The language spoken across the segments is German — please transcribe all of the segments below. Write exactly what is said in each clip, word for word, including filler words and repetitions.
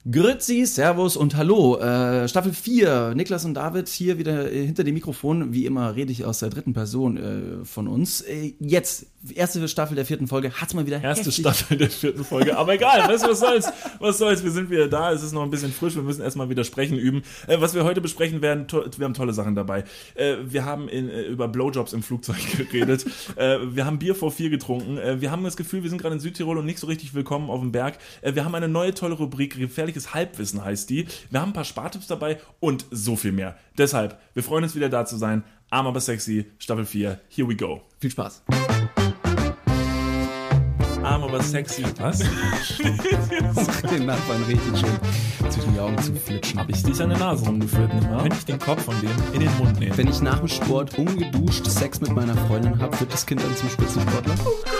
Grüezi, Servus und Hallo. Äh, Staffel vier, Niklas und David hier wieder äh, hinter dem Mikrofon. Wie immer rede ich aus der dritten Person äh, von uns. Äh, jetzt, erste Staffel der vierten Folge, hat's mal wieder Erste heftig. Staffel der vierten Folge, aber egal, weißt du, was soll's? Was soll's, wir sind wieder da, es ist noch ein bisschen frisch, wir müssen erstmal wieder sprechen üben. Äh, was wir heute besprechen werden, to- wir haben tolle Sachen dabei. Äh, wir haben in, äh, über Blowjobs im Flugzeug geredet, äh, wir haben Bier vor vier getrunken, äh, wir haben das Gefühl, wir sind gerade in Südtirol und nicht so richtig willkommen auf dem Berg. Äh, wir haben eine neue tolle Rubrik, gefährliches Halbwissen heißt die. Wir haben ein paar Spartipps dabei und so viel mehr. Deshalb, wir freuen uns wieder da zu sein. Arm aber sexy, Staffel vier, here we go. Viel Spaß. Arm aber sexy, was? Den Nachbarn richtig schön zwischen die Augen zu flitschen. Hab ich dich an der Nase rumgeführt, nicht wahr? Könnte ich den Kopf von dem in den Mund nehmen? Wenn ich nach dem Sport ungeduscht Sex mit meiner Freundin habe, wird das Kind dann zum Spitzensportler?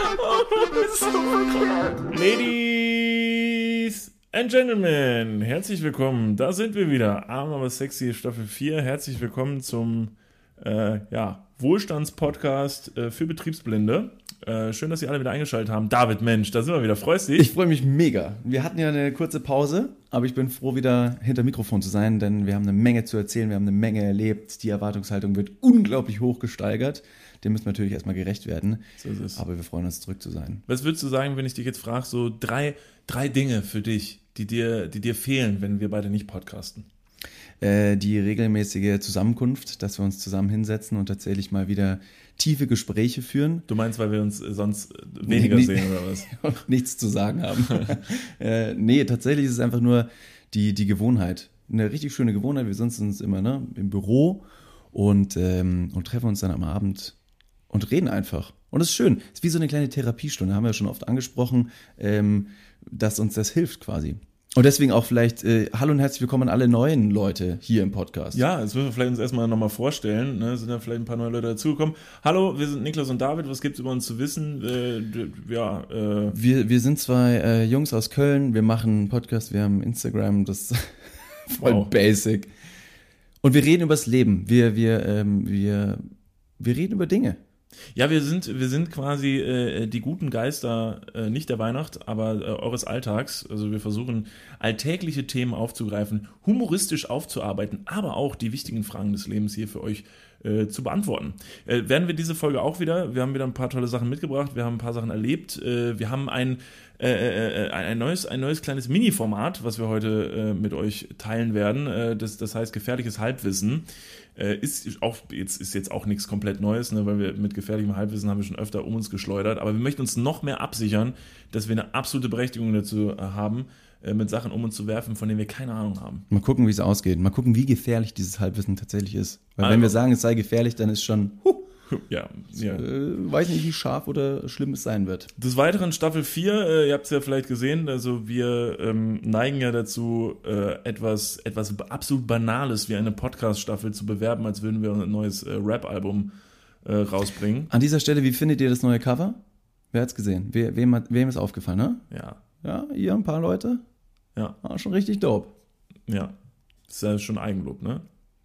Ladies and Gentlemen, herzlich willkommen. Da sind wir wieder. Arm aber sexy, Staffel vier. Herzlich willkommen zum äh, ja, Wohlstandspodcast äh, für Betriebsblinde. Äh, schön, dass Sie alle wieder eingeschaltet haben. David, Mensch, da sind wir wieder. Freust dich? Ich freue mich mega. Wir hatten ja eine kurze Pause, aber ich bin froh, wieder hinter Mikrofon zu sein, denn wir haben eine Menge zu erzählen, wir haben eine Menge erlebt. Die Erwartungshaltung wird unglaublich hoch gesteigert. Dem müssen wir natürlich erstmal gerecht werden. So ist es. Aber wir freuen uns, zurück zu sein. Was würdest du sagen, wenn ich dich jetzt frage, so drei, drei Dinge für dich, die dir, die dir fehlen, wenn wir beide nicht podcasten? Äh, die regelmäßige Zusammenkunft, dass wir uns zusammen hinsetzen und tatsächlich mal wieder tiefe Gespräche führen. Du meinst, weil wir uns äh, sonst äh, weniger Nee, sehen oder was? Und nichts zu sagen haben. äh, nee, tatsächlich ist es einfach nur die, die Gewohnheit. Eine richtig schöne Gewohnheit. Wir sind uns immer ne, im Büro und, ähm, und treffen uns dann am Abend und reden einfach. Und es ist schön. Es ist wie so eine kleine Therapiestunde, haben wir ja schon oft angesprochen, ähm, dass uns das hilft quasi. Und deswegen auch vielleicht, äh, hallo und herzlich willkommen an alle neuen Leute hier im Podcast. Ja, jetzt müssen wir vielleicht uns erstmal nochmal vorstellen. Ne? Sind ja vielleicht ein paar neue Leute dazugekommen. Hallo, wir sind Niklas und David. Was gibt's über uns zu wissen? Äh, d- ja, äh, Wir, wir sind zwei äh, Jungs aus Köln. Wir machen einen Podcast, wir haben Instagram, das ist voll Wow. basic. Und wir reden übers Leben. Wir, wir, ähm, wir, wir reden über Dinge. ja, wir sind, wir sind quasi äh, die guten Geister, äh, nicht der Weihnacht, aber äh, eures Alltags. Also wir versuchen alltägliche Themen aufzugreifen, humoristisch aufzuarbeiten, aber auch die wichtigen Fragen des Lebens hier für euch äh, zu beantworten. Äh, werden wir diese Folge auch wieder, wir haben wieder ein paar tolle Sachen mitgebracht, wir haben ein paar Sachen erlebt, äh, wir haben ein, äh, äh, ein, neues, ein neues kleines Mini-Format, was wir heute äh, mit euch teilen werden, äh, das, das heißt gefährliches Halbwissen. Äh, ist auch jetzt ist jetzt auch nichts komplett Neues, ne, weil wir mit gefährlichem Halbwissen haben wir schon öfter um uns geschleudert, aber wir möchten uns noch mehr absichern, dass wir eine absolute Berechtigung dazu äh, haben, äh, mit Sachen um uns zu werfen, von denen wir keine Ahnung haben. Mal gucken, wie es ausgeht. Mal gucken, wie gefährlich dieses Halbwissen tatsächlich ist. Weil Also- wenn wir sagen, es sei gefährlich, dann ist schon, huh, Ja, ja. äh, weiß nicht, wie scharf oder schlimm es sein wird. Des Weiteren Staffel vier, äh, ihr habt es ja vielleicht gesehen, also wir ähm, neigen ja dazu, äh, etwas, etwas absolut Banales wie eine Podcast-Staffel zu bewerben, als würden wir ein neues äh, Rap-Album äh, rausbringen. An dieser Stelle, wie findet ihr das neue Cover? Wer hat's gesehen? We, wem, hat, wem ist aufgefallen, ne? Ja, Ja, ihr, ein paar Leute? ja, Ah, schon richtig dope. ja. Ist ja schon Eigenlob, ne?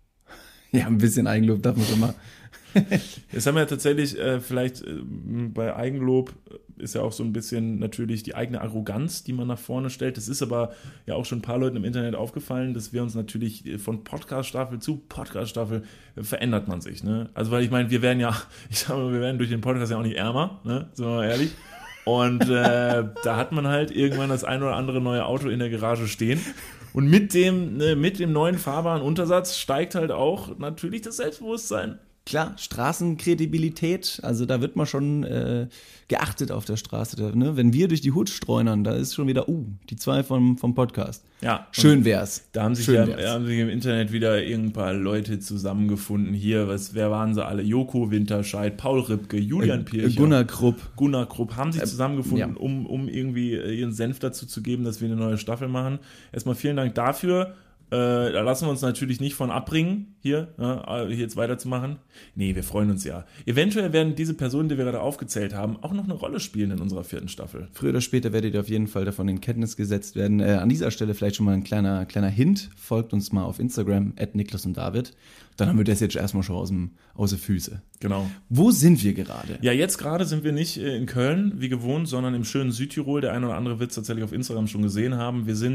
Ja, ein bisschen Eigenlob darf man schon mal. Jetzt haben wir ja tatsächlich äh, vielleicht äh, bei Eigenlob ist ja auch so ein bisschen natürlich die eigene Arroganz, die man nach vorne stellt. Das ist aber ja auch schon ein paar Leuten im Internet aufgefallen, dass wir uns natürlich von Podcast-Staffel zu Podcast-Staffel äh, verändert man sich. Ne? Also weil ich meine, wir werden ja, ich sag mal, wir werden durch den Podcast ja auch nicht ärmer, ne? Sind wir mal ehrlich. Und äh, da hat man halt irgendwann das ein oder andere neue Auto in der Garage stehen. Und mit dem, ne, mit dem neuen fahrbaren Untersatz steigt halt auch natürlich das Selbstbewusstsein. Klar, Straßenkredibilität, also da wird man schon äh, geachtet auf der Straße. Da, ne? Wenn wir durch die Hut streunern, da ist schon wieder, uh, die zwei vom, vom Podcast. Ja, Schön wär's. Da haben sich, Schön ja, wär's. haben sich im Internet wieder ein paar Leute zusammengefunden. Hier, was, wer waren sie alle? Joko Winterscheid, Paul Ripke, Julian Äh, Pircher, Gunnar Krupp. Gunnar Krupp haben sich zusammengefunden, ja. um, um irgendwie äh, ihren Senf dazu zu geben, dass wir eine neue Staffel machen. Erstmal vielen Dank dafür. Äh, da lassen wir uns natürlich nicht von abbringen, hier, ja, hier jetzt weiterzumachen. Nee, wir freuen uns ja. Eventuell werden diese Personen, die wir gerade aufgezählt haben, auch noch eine Rolle spielen in unserer vierten Staffel. Früher oder später werdet ihr auf jeden Fall davon in Kenntnis gesetzt werden. Äh, an dieser Stelle vielleicht schon mal ein kleiner, kleiner Hint. Folgt uns mal auf Instagram, at Niklas und David. Dann haben wir das jetzt erstmal schon aus, dem, aus der Füße. Genau. Wo sind wir gerade? Ja, jetzt gerade sind wir nicht in Köln, wie gewohnt, sondern im schönen Südtirol. Der eine oder andere wird es tatsächlich auf Instagram schon gesehen haben. Wir sind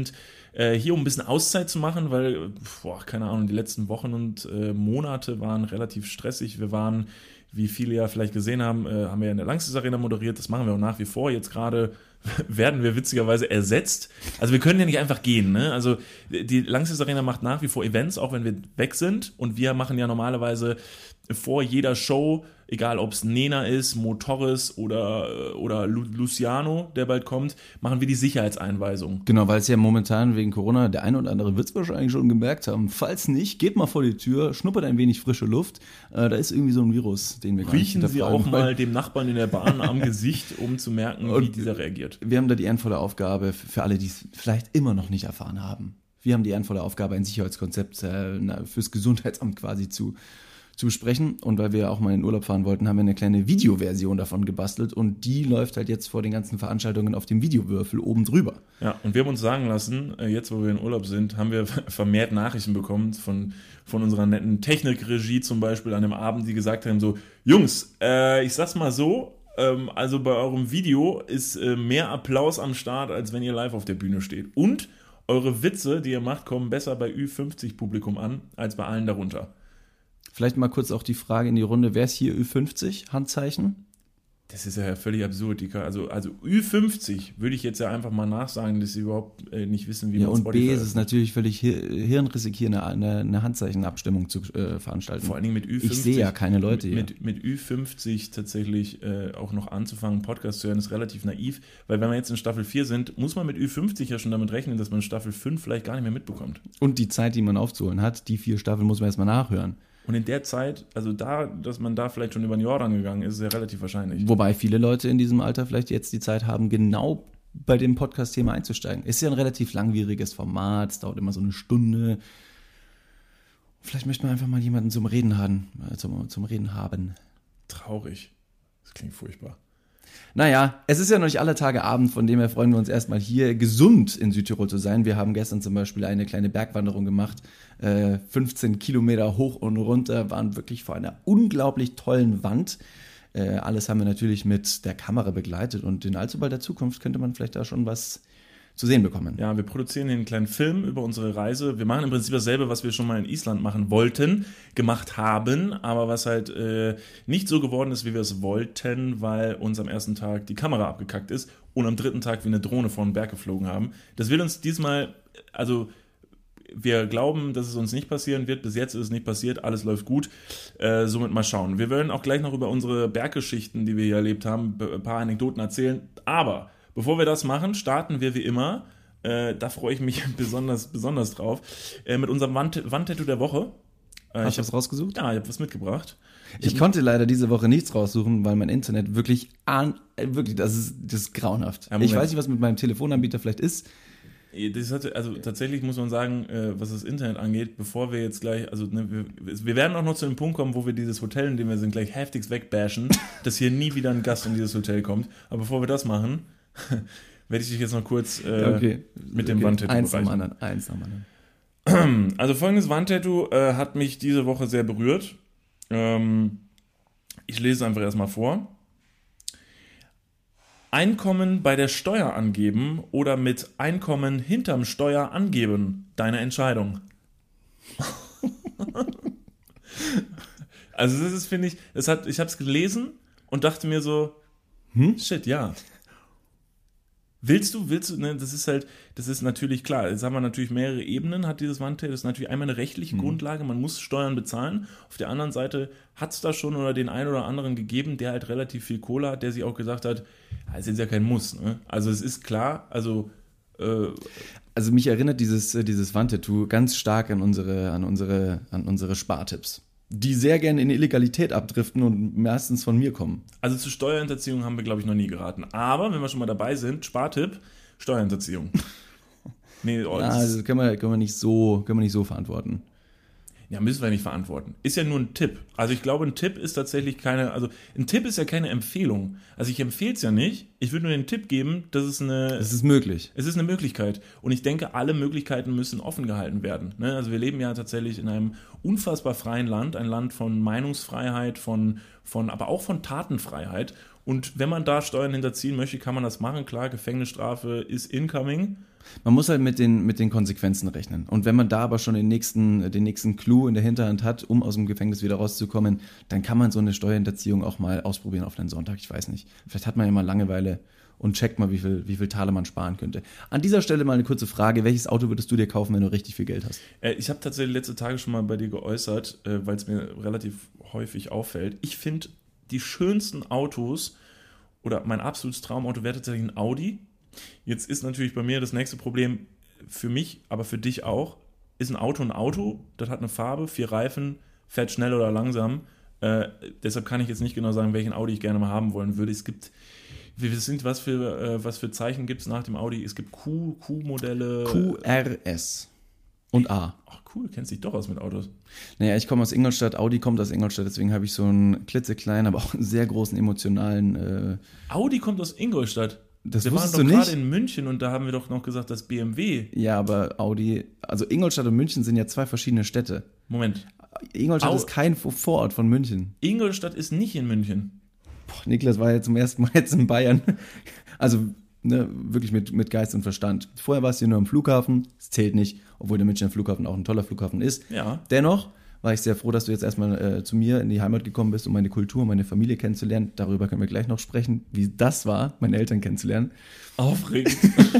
Äh, hier, um ein bisschen Auszeit zu machen, weil, boah, keine Ahnung, die letzten Wochen und äh, Monate waren relativ stressig. Wir waren, wie viele ja vielleicht gesehen haben, äh, haben wir ja in der Lanxess Arena moderiert. Das machen wir auch nach wie vor. Jetzt gerade werden wir witzigerweise ersetzt. Also wir können ja nicht einfach gehen, ne? Also die Lanxess Arena macht nach wie vor Events, auch wenn wir weg sind. Und wir machen ja normalerweise vor jeder Show, egal ob es Nena ist, Mo Torres oder, oder Lu- Luciano, der bald kommt, machen wir die Sicherheitseinweisung. Genau, weil es ja momentan wegen Corona, der eine oder andere wird es wahrscheinlich schon gemerkt haben. Falls nicht, geht mal vor die Tür, schnuppert ein wenig frische Luft. Äh, da ist irgendwie so ein Virus, den wir gar nicht Riechen Sie auch hinterfragen mal wollen. dem Nachbarn in der Bahn am Gesicht, um zu merken, wie Und dieser reagiert. Wir haben da die ehrenvolle Aufgabe, für alle, die es vielleicht immer noch nicht erfahren haben. Wir haben die ehrenvolle Aufgabe, ein Sicherheitskonzept äh, na, fürs Gesundheitsamt quasi zu zu besprechen. Und weil wir auch mal in den Urlaub fahren wollten, haben wir eine kleine Videoversion davon gebastelt und die läuft halt jetzt vor den ganzen Veranstaltungen auf dem Videowürfel oben drüber. Ja, und wir haben uns sagen lassen, jetzt wo wir in Urlaub sind, haben wir vermehrt Nachrichten bekommen von, von unserer netten Technikregie zum Beispiel an dem Abend, die gesagt haben so, Jungs, äh, ich sag's mal so, ähm, also bei eurem Video ist äh, mehr Applaus am Start, als wenn ihr live auf der Bühne steht. Und eure Witze, die ihr macht, kommen besser bei Ü fünfzig Publikum an, als bei allen darunter. Vielleicht mal kurz auch die Frage in die Runde, wer ist hier Ü fünfzig? Handzeichen? Das ist ja völlig absurd. Die, also, also Ü fünfzig würde ich jetzt ja einfach mal nachsagen, dass sie überhaupt äh, nicht wissen, wie Ja, man und Spotify B ist es natürlich völlig hir- hirnrissig, hier eine, eine, eine Handzeichenabstimmung zu äh, veranstalten. Vor allen Dingen mit Ü fünfzig. Ich sehe ja keine Leute hier. Mit, mit, mit Ü fünfzig tatsächlich äh, auch noch anzufangen, Podcast zu hören, ist relativ naiv, weil wenn wir jetzt in Staffel vier sind, muss man mit Ü fünfzig ja schon damit rechnen, dass man Staffel fünf vielleicht gar nicht mehr mitbekommt. Und die Zeit, die man aufzuholen hat, die vier Staffeln muss man erstmal nachhören. Und in der Zeit, also da, dass man da vielleicht schon über den Jordan gegangen ist, ist ja relativ wahrscheinlich. Wobei viele Leute in diesem Alter vielleicht jetzt die Zeit haben, genau bei dem Podcast-Thema einzusteigen. Ist ja ein relativ langwieriges Format, es dauert immer so eine Stunde. Vielleicht möchte man einfach mal jemanden zum Reden haben. Äh, zum, zum Reden haben. Traurig. Das klingt furchtbar. Naja, es ist ja noch nicht alle Tage Abend, von dem her freuen wir uns erstmal hier gesund in Südtirol zu sein. Wir haben gestern zum Beispiel eine kleine Bergwanderung gemacht, äh, fünfzehn Kilometer hoch und runter, waren wirklich vor einer unglaublich tollen Wand. Äh, alles haben wir natürlich mit der Kamera begleitet und in allzu bald der Zukunft könnte man vielleicht da schon was zu sehen bekommen. Ja, wir produzieren hier einen kleinen Film über unsere Reise. Wir machen im Prinzip dasselbe, was wir schon mal in Island machen wollten, gemacht haben, aber was halt äh, nicht so geworden ist, wie wir es wollten, weil uns am ersten Tag die Kamera abgekackt ist und am dritten Tag wir eine Drohne vor den Berg geflogen haben. Das wird uns diesmal, also wir glauben, dass es uns nicht passieren wird. Bis jetzt ist es nicht passiert, alles läuft gut. Äh, somit mal schauen. Wir werden auch gleich noch über unsere Berggeschichten, die wir hier erlebt haben, ein paar Anekdoten erzählen, aber bevor wir das machen, starten wir wie immer, äh, da freue ich mich besonders, besonders drauf, äh, mit unserem Wand- Wandtattoo der Woche. Äh, Hast ich du was rausgesucht? Ja, ich habe was mitgebracht. Ich konnte leider diese Woche nichts raussuchen, weil mein Internet wirklich, an, äh, wirklich, das ist, das ist grauenhaft. Ja, Moment. Ich weiß nicht, was mit meinem Telefonanbieter vielleicht ist. Das hat, also tatsächlich muss man sagen, äh, was das Internet angeht, bevor wir jetzt gleich, also ne, wir, wir werden auch noch zu dem Punkt kommen, wo wir dieses Hotel, in dem wir sind, gleich heftigst wegbashen, dass hier nie wieder ein Gast in dieses Hotel kommt. Aber bevor wir das machen, werde ich dich jetzt noch kurz äh, Okay. mit dem Okay. Wandtattoo Eins nach dem bereichen. anderen, eins nach dem anderen. Also folgendes Wandtattoo äh, hat mich diese Woche sehr berührt. Ähm, ich lese es einfach erstmal vor. Einkommen bei der Steuer angeben oder mit Einkommen hinterm Steuer angeben. Deine Entscheidung. Also das ist, finde ich, das hat, ich habe es gelesen und dachte mir so, hm? Shit, ja. Willst du, willst du, ne, das ist halt, das ist natürlich klar, jetzt haben wir natürlich mehrere Ebenen, hat dieses Wandtattoo, das ist natürlich einmal eine rechtliche mhm. Grundlage, man muss Steuern bezahlen, auf der anderen Seite hat es da schon oder den einen oder anderen gegeben, der halt relativ viel Kohle hat, der sich auch gesagt hat, es ist jetzt ja kein Muss, ne? Also es ist klar, also äh, Also mich erinnert dieses, dieses Wandtattoo ganz stark an unsere, an unsere, an unsere Spartipps, die sehr gerne in Illegalität abdriften und meistens von mir kommen. Also zu Steuerhinterziehung haben wir, glaube ich, noch nie geraten. Aber, wenn wir schon mal dabei sind, Spartipp, Steuerhinterziehung. Nee, oh, Ja, das also können wir, können wir nicht so, können wir nicht so verantworten. ja, müssen wir nicht verantworten. Ist ja nur ein Tipp. Also ich glaube, ein Tipp ist tatsächlich keine, also ein Tipp ist ja keine Empfehlung. Also ich empfehle es ja nicht. Ich würde nur den Tipp geben, dass es eine... Es ist möglich. Es ist eine Möglichkeit. Und ich denke, alle Möglichkeiten müssen offen gehalten werden. Ne? Also wir leben ja tatsächlich in einem unfassbar freien Land, ein Land von Meinungsfreiheit, von, von, aber auch von Tatenfreiheit. Und wenn man da Steuern hinterziehen möchte, kann man das machen. Klar, Gefängnisstrafe ist incoming. Man muss halt mit den, mit den Konsequenzen rechnen. Und wenn man da aber schon den nächsten, den nächsten Clou in der Hinterhand hat, um aus dem Gefängnis wieder rauszukommen, dann kann man so eine Steuerhinterziehung auch mal ausprobieren auf einen Sonntag. Ich weiß nicht. Vielleicht hat man ja mal Langeweile und checkt mal, wie viel, wie viel Taler man sparen könnte. An dieser Stelle mal eine kurze Frage. Welches Auto würdest du dir kaufen, wenn du richtig viel Geld hast? Äh, ich habe tatsächlich letzte Tage schon mal bei dir geäußert, äh, weil es mir relativ häufig auffällt. Ich finde, die schönsten Autos oder mein absolutes Traumauto wäre tatsächlich ein Audi. Jetzt ist natürlich bei mir das nächste Problem für mich, aber für dich auch, ist ein Auto ein Auto, das hat eine Farbe, vier Reifen, fährt schnell oder langsam. Äh, deshalb kann ich jetzt nicht genau sagen, welchen Audi ich gerne mal haben wollen würde. Es gibt, wir sind, was für, äh, was für Zeichen gibt es nach dem Audi? Es gibt Q, Q-Modelle. Q R S und A. Ach cool, kennst dich doch aus mit Autos. Naja, ich komme aus Ingolstadt, Audi kommt aus Ingolstadt, deswegen habe ich so einen klitzekleinen, aber auch einen sehr großen emotionalen... Äh, Audi kommt aus Ingolstadt? Das wir waren wusstest doch du gerade nicht? in München und da haben wir doch noch gesagt, dass B M W... Ja, aber Audi... Also Ingolstadt und München sind ja zwei verschiedene Städte. Moment. Ingolstadt Au- ist kein Vorort von München. Ingolstadt ist nicht in München. Boah, Niklas war ja zum ersten Mal jetzt in Bayern. Also ne, wirklich mit, mit Geist und Verstand. Vorher warst du hier nur am Flughafen. Das zählt nicht, obwohl der Münchner Flughafen auch ein toller Flughafen ist. Ja. Dennoch war ich sehr froh, dass du jetzt erstmal äh, zu mir in die Heimat gekommen bist, um meine Kultur, meine Familie kennenzulernen. Darüber können wir gleich noch sprechen, wie das war, meine Eltern kennenzulernen. Aufregend.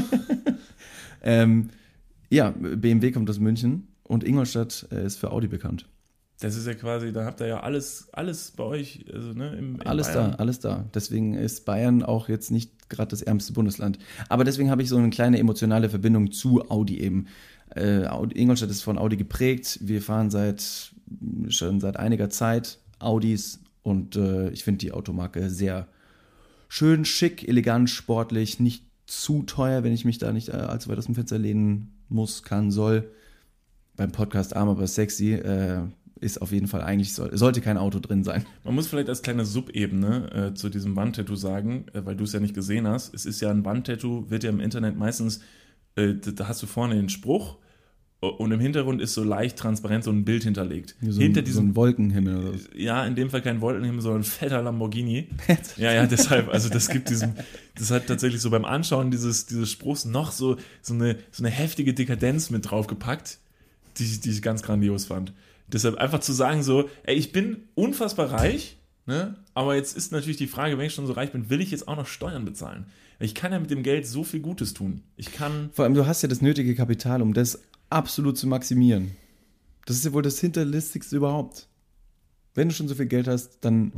ähm, ja, B M W kommt aus München und Ingolstadt äh, ist für Audi bekannt. Das ist ja quasi, da habt ihr ja alles, alles bei euch, also ne, im, im Alles Bayern. da, alles da. Deswegen ist Bayern auch jetzt nicht gerade das ärmste Bundesland. Aber deswegen habe ich so eine kleine emotionale Verbindung zu Audi eben. Äh, Audi, Ingolstadt ist von Audi geprägt. Wir fahren seit schon seit einiger Zeit Audis und äh, ich finde die Automarke sehr schön, schick, elegant, sportlich, nicht zu teuer, wenn ich mich da nicht äh, allzu weit aus dem Fenster lehnen muss, kann, soll. Beim Podcast Arm, aber sexy äh, ist auf jeden Fall eigentlich, soll, sollte kein Auto drin sein. Man muss vielleicht als kleine Subebene äh, zu diesem Wandtattoo sagen, äh, weil du es ja nicht gesehen hast. Es ist ja ein Wandtattoo, wird ja im Internet meistens, äh, da hast du vorne den Spruch und im Hintergrund ist so leicht transparent so ein Bild hinterlegt. So Hinter ein, diesem, so ein Wolkenhimmel oder so. ja, in dem Fall kein Wolkenhimmel, sondern ein fetter Lamborghini. ja, ja, deshalb, also das gibt diesem, das hat tatsächlich so beim Anschauen dieses, dieses Spruchs noch so, so, eine, so eine heftige Dekadenz mit draufgepackt, die, ich- die ich ganz grandios fand. Deshalb einfach zu sagen so, ey, ich bin unfassbar reich, ne? Aber jetzt ist natürlich die Frage, wenn ich schon so reich bin, will ich jetzt auch noch Steuern bezahlen? Ich kann ja mit dem Geld so viel Gutes tun. Ich kann, Vor allem, du hast ja das nötige Kapital, um das absolut zu maximieren. Das ist ja wohl das Hinterlistigste überhaupt. Wenn du schon so viel Geld hast, dann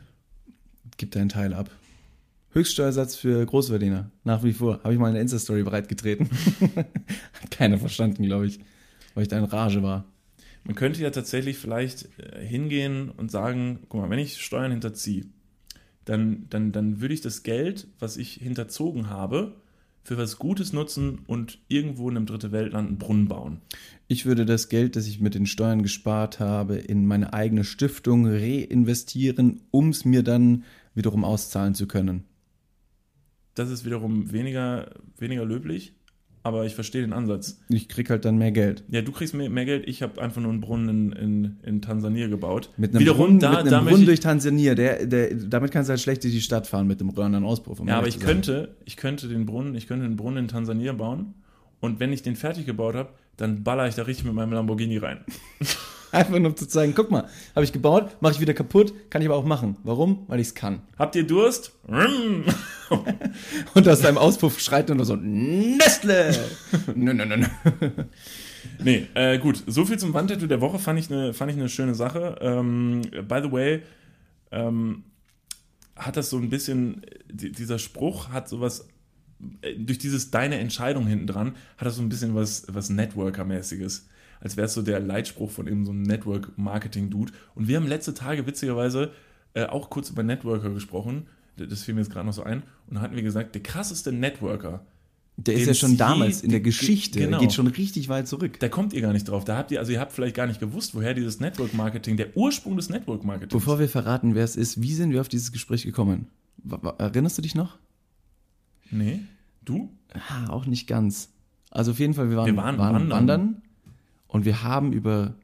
gib deinen Teil ab. Höchststeuersatz für Großverdiener, nach wie vor. Habe ich mal eine Insta-Story bereitgetreten. Hat keiner verstanden, glaube ich, weil ich da in Rage war. man könnte ja tatsächlich vielleicht äh, hingehen und sagen, guck mal, wenn ich Steuern hinterziehe, dann, dann, dann würde ich das Geld, was ich hinterzogen habe, für was Gutes nutzen und irgendwo in einem dritte Weltland einen Brunnen bauen. Ich würde das Geld, das ich mit den Steuern gespart habe, in meine eigene Stiftung reinvestieren, um es mir dann wiederum auszahlen zu können. Das ist wiederum weniger, weniger löblich, aber ich verstehe den Ansatz. Ich krieg halt dann mehr Geld. Ja, du kriegst mehr, mehr Geld, ich habe einfach nur einen Brunnen in, in, in Tansania gebaut. Mit einem wiederum Brunnen, da, mit einem da Brunnen möchte ich, durch Tansania, der, der, damit kannst du halt schlecht durch die Stadt fahren mit dem röhrenden Auspuff. um ja, aber ehrlich ich zu sein. könnte, ich könnte den Brunnen, ich könnte einen Brunnen in Tansania bauen und wenn ich den fertig gebaut habe, dann baller ich da richtig mit meinem Lamborghini rein. Einfach nur um zu zeigen, guck mal, habe ich gebaut, mache ich wieder kaputt, kann ich aber auch machen. Warum? Weil ich es kann. Habt ihr Durst? Und aus deinem Auspuff schreit nur so, Nestle! Nö, nö, nö, nö. Nee, äh, gut, so viel zum Wandtattoo der Woche, fand ich eine fand ich eine schöne Sache. Ähm, by the way, ähm, hat das so ein bisschen, die, dieser Spruch hat sowas, äh, durch dieses deine Entscheidung hinten dran, hat das so ein bisschen was, was Networker-mäßiges. Als wäre es so der Leitspruch von eben so einem Network-Marketing-Dude. Und wir haben letzte Tage witzigerweise äh, auch kurz über Networker gesprochen. Das fiel mir jetzt gerade noch so ein. Und da hatten wir gesagt, der krasseste Networker, Der ist Den ja schon je- damals in der ge- Geschichte, genau. geht schon richtig weit zurück. da kommt ihr gar nicht drauf. Da habt ihr, also ihr habt vielleicht gar nicht gewusst, woher dieses Network-Marketing, der Ursprung des Network-Marketings. Bevor wir verraten, wer es ist, wie sind wir auf dieses Gespräch gekommen? Wa- wa- Erinnerst du dich noch? Nee, du? Ah, auch nicht ganz. Also auf jeden Fall, wir waren, Wir waren waren wandern. wandern und wir haben über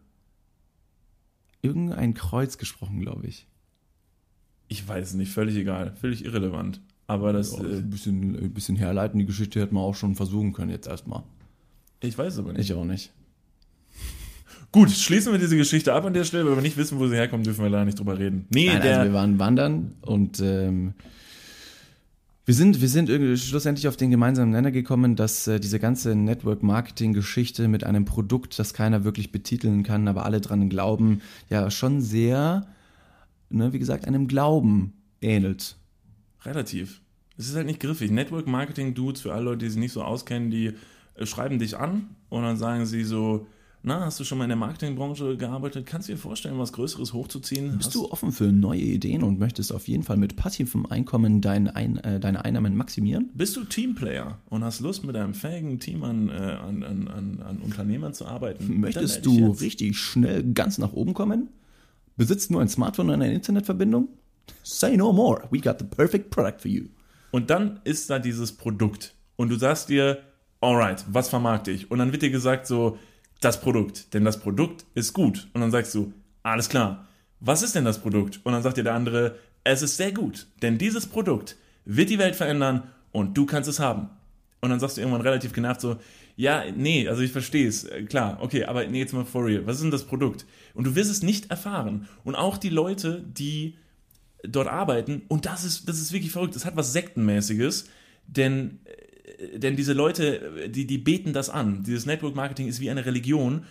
irgendein Kreuz gesprochen, glaube ich. Ich weiß es nicht, völlig egal, völlig irrelevant. Aber das. Ja, Äh, ein bisschen, ein bisschen herleiten, die Geschichte hätte man auch schon versuchen können, jetzt erstmal. ich weiß es aber nicht. Ich auch nicht. Gut, schließen wir diese Geschichte ab an der Stelle, weil wir nicht wissen, wo sie herkommt, dürfen wir leider nicht drüber reden. Nee, Nein, der. also wir waren wandern und ähm, wir sind, wir sind irgendwie schlussendlich auf den gemeinsamen Nenner gekommen, dass äh, diese ganze Network-Marketing-Geschichte mit einem Produkt, das keiner wirklich betiteln kann, aber alle dran glauben, ja schon sehr, ne, wie gesagt, einem Glauben ähnelt. Relativ. Es ist halt nicht griffig. Network-Marketing-Dudes, für alle Leute, die sich nicht so auskennen, die äh, schreiben dich an und dann sagen sie so, na, hast du schon mal in der Marketingbranche gearbeitet? Kannst du dir vorstellen, was Größeres hochzuziehen? Bist Hast du offen für neue Ideen und möchtest auf jeden Fall mit passivem Einkommen dein Ein, äh, deine Einnahmen maximieren? Bist du Teamplayer und hast Lust, mit einem fähigen Team an, äh, an, an, an, an Unternehmern zu arbeiten? Möchtest Dann melde du dich jetzt. richtig schnell ganz nach oben kommen? Besitzt nur ein Smartphone und eine Internetverbindung? Say no more. We got the perfect product for you. Und dann ist da dieses Produkt. Und du sagst dir, alright, was vermarkte ich? Und dann wird dir gesagt so, das Produkt. Denn das Produkt ist gut. Und dann sagst du, alles klar. Was ist denn das Produkt? Und dann sagt dir der andere, es ist sehr gut. Denn dieses Produkt wird die Welt verändern und du kannst es haben. Und dann sagst du irgendwann relativ genervt so, ja, nee, also ich verstehe es, klar, okay, aber nee, jetzt mal for real. Was ist denn das Produkt? Und du wirst es nicht erfahren. Und auch die Leute, die dort arbeiten, und das ist, das ist wirklich verrückt, das hat was Sektenmäßiges, denn, denn diese Leute, die, die beten das an. Dieses Network Marketing ist wie eine Religion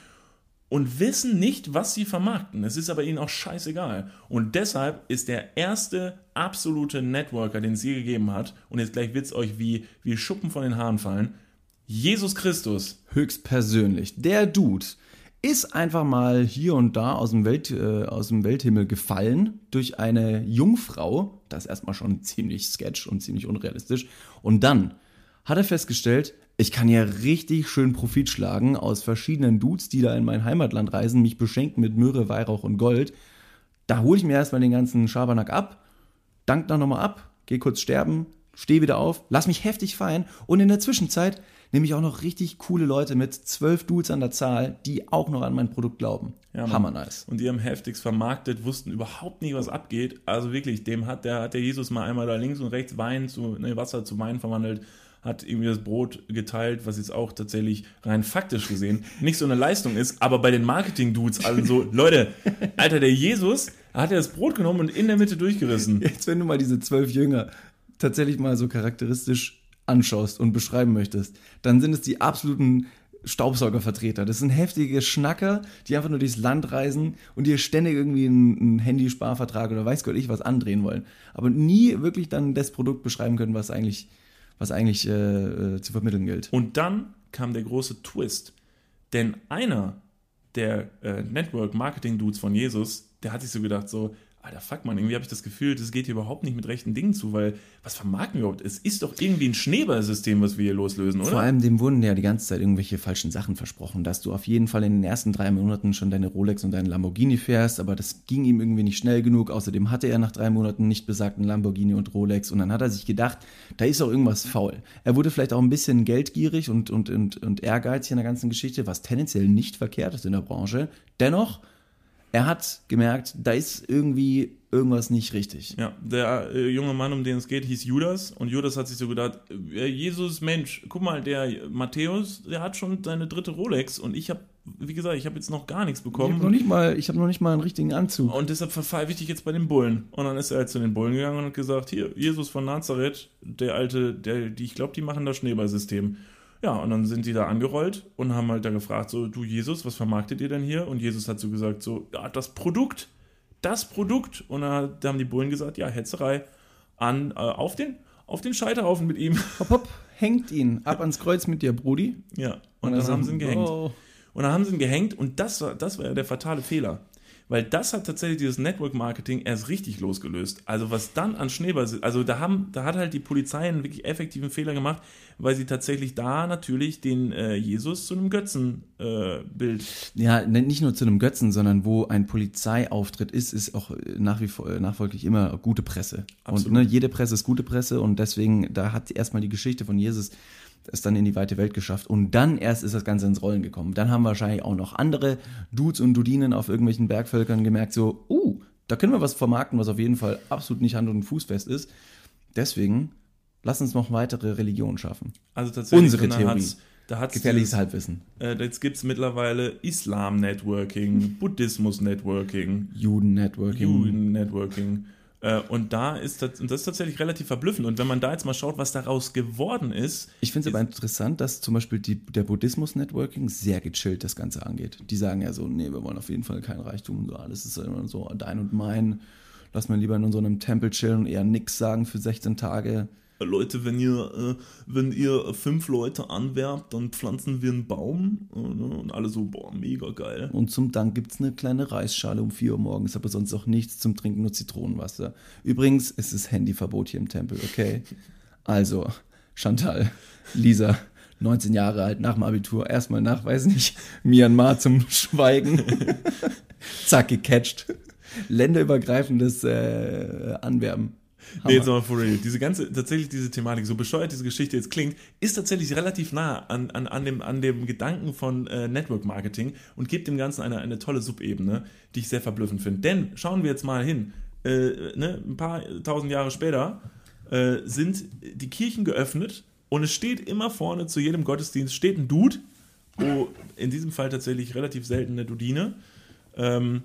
und wissen nicht, was sie vermarkten. Es ist aber ihnen auch scheißegal. Und deshalb ist der erste absolute Networker, den es je gegeben hat, und jetzt gleich wird es euch wie, wie Schuppen von den Haaren fallen, Jesus Christus. Höchstpersönlich. Der Dude ist einfach mal hier und da aus dem, Welt, äh, aus dem Welthimmel gefallen durch eine Jungfrau. Das ist erstmal schon ziemlich sketch und ziemlich unrealistisch. Und dann hat er festgestellt, ich kann ja richtig schön Profit schlagen aus verschiedenen Dudes, die da in mein Heimatland reisen, mich beschenken mit Myrrhe, Weihrauch und Gold. Da hole ich mir erstmal den ganzen Schabernack ab, dank dann nochmal ab, geh kurz sterben, steh wieder auf, lass mich heftig feiern und in der Zwischenzeit nehme ich auch noch richtig coole Leute mit, zwölf Dudes an der Zahl, die auch noch an mein Produkt glauben. Ja, Mann. Hammer nice. Und die haben heftigst vermarktet, wussten überhaupt nicht, was abgeht. Also wirklich, dem hat der, hat der Jesus mal einmal da links und rechts Wein zu, ne, Wasser zu Wein verwandelt, hat irgendwie das Brot geteilt, was jetzt auch tatsächlich rein faktisch gesehen nicht so eine Leistung ist, aber bei den Marketing-Dudes allen so, Leute, Alter, der Jesus hat ja das Brot genommen und in der Mitte durchgerissen. Jetzt, wenn du mal diese zwölf Jünger tatsächlich mal so charakteristisch anschaust und beschreiben möchtest, dann sind es die absoluten Staubsaugervertreter. Das sind heftige Schnacker, die einfach nur durchs Land reisen und dir ständig irgendwie einen, einen Handysparvertrag oder weiß Gott ich was andrehen wollen. Aber nie wirklich dann das Produkt beschreiben können, was eigentlich, was eigentlich äh, äh, zu vermitteln gilt. Und dann kam der große Twist. Denn einer der äh, Network-Marketing-Dudes von Jesus, der hat sich so gedacht, so, Alter, fuck man, irgendwie habe ich das Gefühl, das geht hier überhaupt nicht mit rechten Dingen zu, weil, was vermarkten wir überhaupt? Es ist doch irgendwie ein Schneeballsystem, was wir hier loslösen, oder? Vor allem dem wurden ja die ganze Zeit irgendwelche falschen Sachen versprochen, dass du auf jeden Fall in den ersten drei Monaten schon deine Rolex und deinen Lamborghini fährst, aber das ging ihm irgendwie nicht schnell genug. Außerdem hatte er nach drei Monaten nicht besagten Lamborghini und Rolex und dann hat er sich gedacht, da ist doch irgendwas faul. Er wurde vielleicht auch ein bisschen geldgierig und, und, und, und ehrgeizig in der ganzen Geschichte, was tendenziell nicht verkehrt ist in der Branche. Dennoch, er hat gemerkt, da ist irgendwie irgendwas nicht richtig. Ja, der äh, junge Mann, um den es geht, hieß Judas und Judas hat sich so gedacht, äh, Jesus, Mensch, guck mal, der Matthäus, der hat schon seine dritte Rolex und ich habe, wie gesagt, ich habe jetzt noch gar nichts Ich bekommen. habe noch nicht mal, ich habe noch nicht mal einen richtigen Anzug. Und deshalb verpfeife ich dich jetzt bei den Bullen. Und dann ist er halt zu den Bullen gegangen und hat gesagt, hier, Jesus von Nazareth, der alte, der, die, ich glaube, die machen das Schneeballsystem. Ja, und dann sind die da angerollt und haben halt da gefragt, so, du Jesus, was vermarktet ihr denn hier? Und Jesus hat so gesagt, so, ja, das Produkt, das Produkt. Und dann, da haben die Bullen gesagt, ja, Hetzerei, an, äh, auf den, auf den Scheiterhaufen mit ihm. Hopp, hopp, hängt ihn ab ans Kreuz mit dir, Brudi. Ja, und, und dann haben sie ihn gehängt. Oh. Und dann haben sie ihn gehängt und das war, das war ja der fatale Fehler. Weil das hat tatsächlich dieses Network-Marketing erst richtig losgelöst. Also was dann an Schneeball, also da haben, da hat halt die Polizei einen wirklich effektiven Fehler gemacht, weil sie tatsächlich da natürlich den äh, Jesus zu einem Götzenbild. Äh, Bild. Ja, nicht nur zu einem Götzen, sondern wo ein Polizeiauftritt ist, ist auch nach wie vor nachfolglich immer gute Presse. Absolut. Und ne, jede Presse ist gute Presse und deswegen, da hat erstmal die Geschichte von Jesus es dann in die weite Welt geschafft und dann erst ist das Ganze ins Rollen gekommen. Dann haben wahrscheinlich auch noch andere Dudes und Dudinen auf irgendwelchen Bergvölkern gemerkt, so, uh, da können wir was vermarkten, was auf jeden Fall absolut nicht hand- und fußfest ist. Deswegen Lass uns noch weitere Religionen schaffen. Also tatsächlich, Unsere Theorie. Hat's, da hat's Gefährliches dieses, Halbwissen. Äh, jetzt gibt es mittlerweile Islam-Networking, Buddhismus-Networking, Juden-Networking. Juden-Networking. Äh, und da ist das, und das ist tatsächlich relativ verblüffend. Und wenn man da jetzt mal schaut, was daraus geworden ist. Ich finde es aber interessant, dass zum Beispiel die, der Buddhismus-Networking sehr gechillt das Ganze angeht. Die sagen ja so, nee, wir wollen auf jeden Fall kein Reichtum. So, alles ist immer so dein und mein. Lass mal lieber in so einem Tempel chillen und eher nix sagen für sechzehn Tage. Leute, wenn ihr, äh, wenn ihr fünf Leute anwerbt, dann pflanzen wir einen Baum. Äh, und alle so, boah, mega geil. Und zum Dank gibt es eine kleine Reisschale um vier Uhr morgens, aber sonst auch nichts zum Trinken, nur Zitronenwasser. Übrigens ist es Handyverbot hier im Tempel, okay? Also, Chantal, Lisa, neunzehn Jahre alt, nach dem Abitur, erstmal nach, weiß nicht, Myanmar zum Schweigen. Zack, gecatcht. Länderübergreifendes äh, Anwerben. Hammer. Nee, jetzt mal for real. Diese ganze, tatsächlich diese Thematik, so bescheuert diese Geschichte jetzt klingt, ist tatsächlich relativ nah an, an, an, dem, an dem Gedanken von äh, Network Marketing und gibt dem Ganzen eine, eine tolle Subebene, die ich sehr verblüffend finde. Denn, schauen wir jetzt mal hin, äh, ne, ein paar tausend Jahre später äh, sind die Kirchen geöffnet und es steht immer vorne zu jedem Gottesdienst steht ein Dude, oh, in diesem Fall tatsächlich relativ selten eine Dudine, ähm,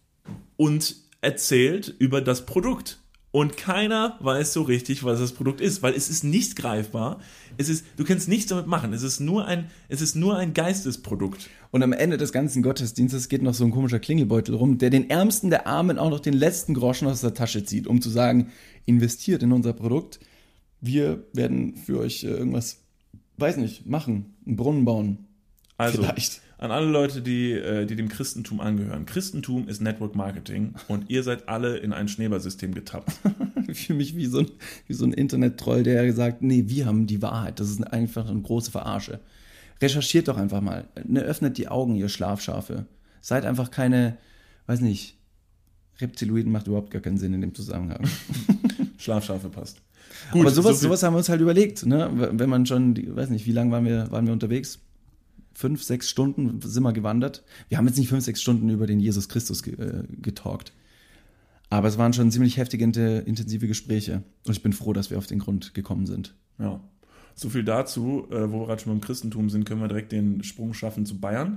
und erzählt über das Produkt. Und keiner weiß so richtig, was das Produkt ist, weil es ist nicht greifbar. Es ist, du kannst nichts damit machen. Es ist nur ein, es ist nur ein Geistesprodukt. Und am Ende des ganzen Gottesdienstes geht noch so ein komischer Klingelbeutel rum, der den Ärmsten der Armen auch noch den letzten Groschen aus der Tasche zieht, um zu sagen, investiert in unser Produkt. Wir werden für euch irgendwas, weiß nicht, machen, einen Brunnen bauen. Also, vielleicht. An alle Leute, die, die dem Christentum angehören. Christentum ist Network Marketing und ihr seid alle in ein Schneeballsystem getappt. Ich fühle mich wie so ein, wie so ein Internet-Troll, der gesagt, nee, wir haben die Wahrheit. Das ist einfach eine große Verarsche. Recherchiert doch einfach mal. Ne, öffnet die Augen, ihr Schlafschafe. Seid einfach keine, weiß nicht, Reptiloiden macht überhaupt gar keinen Sinn in dem Zusammenhang. Schlafschafe passt. Gut, aber sowas, so sowas haben wir uns halt überlegt. Ne? Wenn man schon, die, weiß nicht, wie lange waren wir, waren wir unterwegs? Fünf, sechs Stunden sind wir gewandert. Wir haben jetzt nicht fünf, sechs Stunden über den Jesus Christus ge- äh, getalkt. Aber es waren schon ziemlich heftige, intensive Gespräche. Und ich bin froh, dass wir auf den Grund gekommen sind. Ja. So viel dazu, äh, wo wir gerade schon beim Christentum sind, können wir direkt den Sprung schaffen zu Bayern.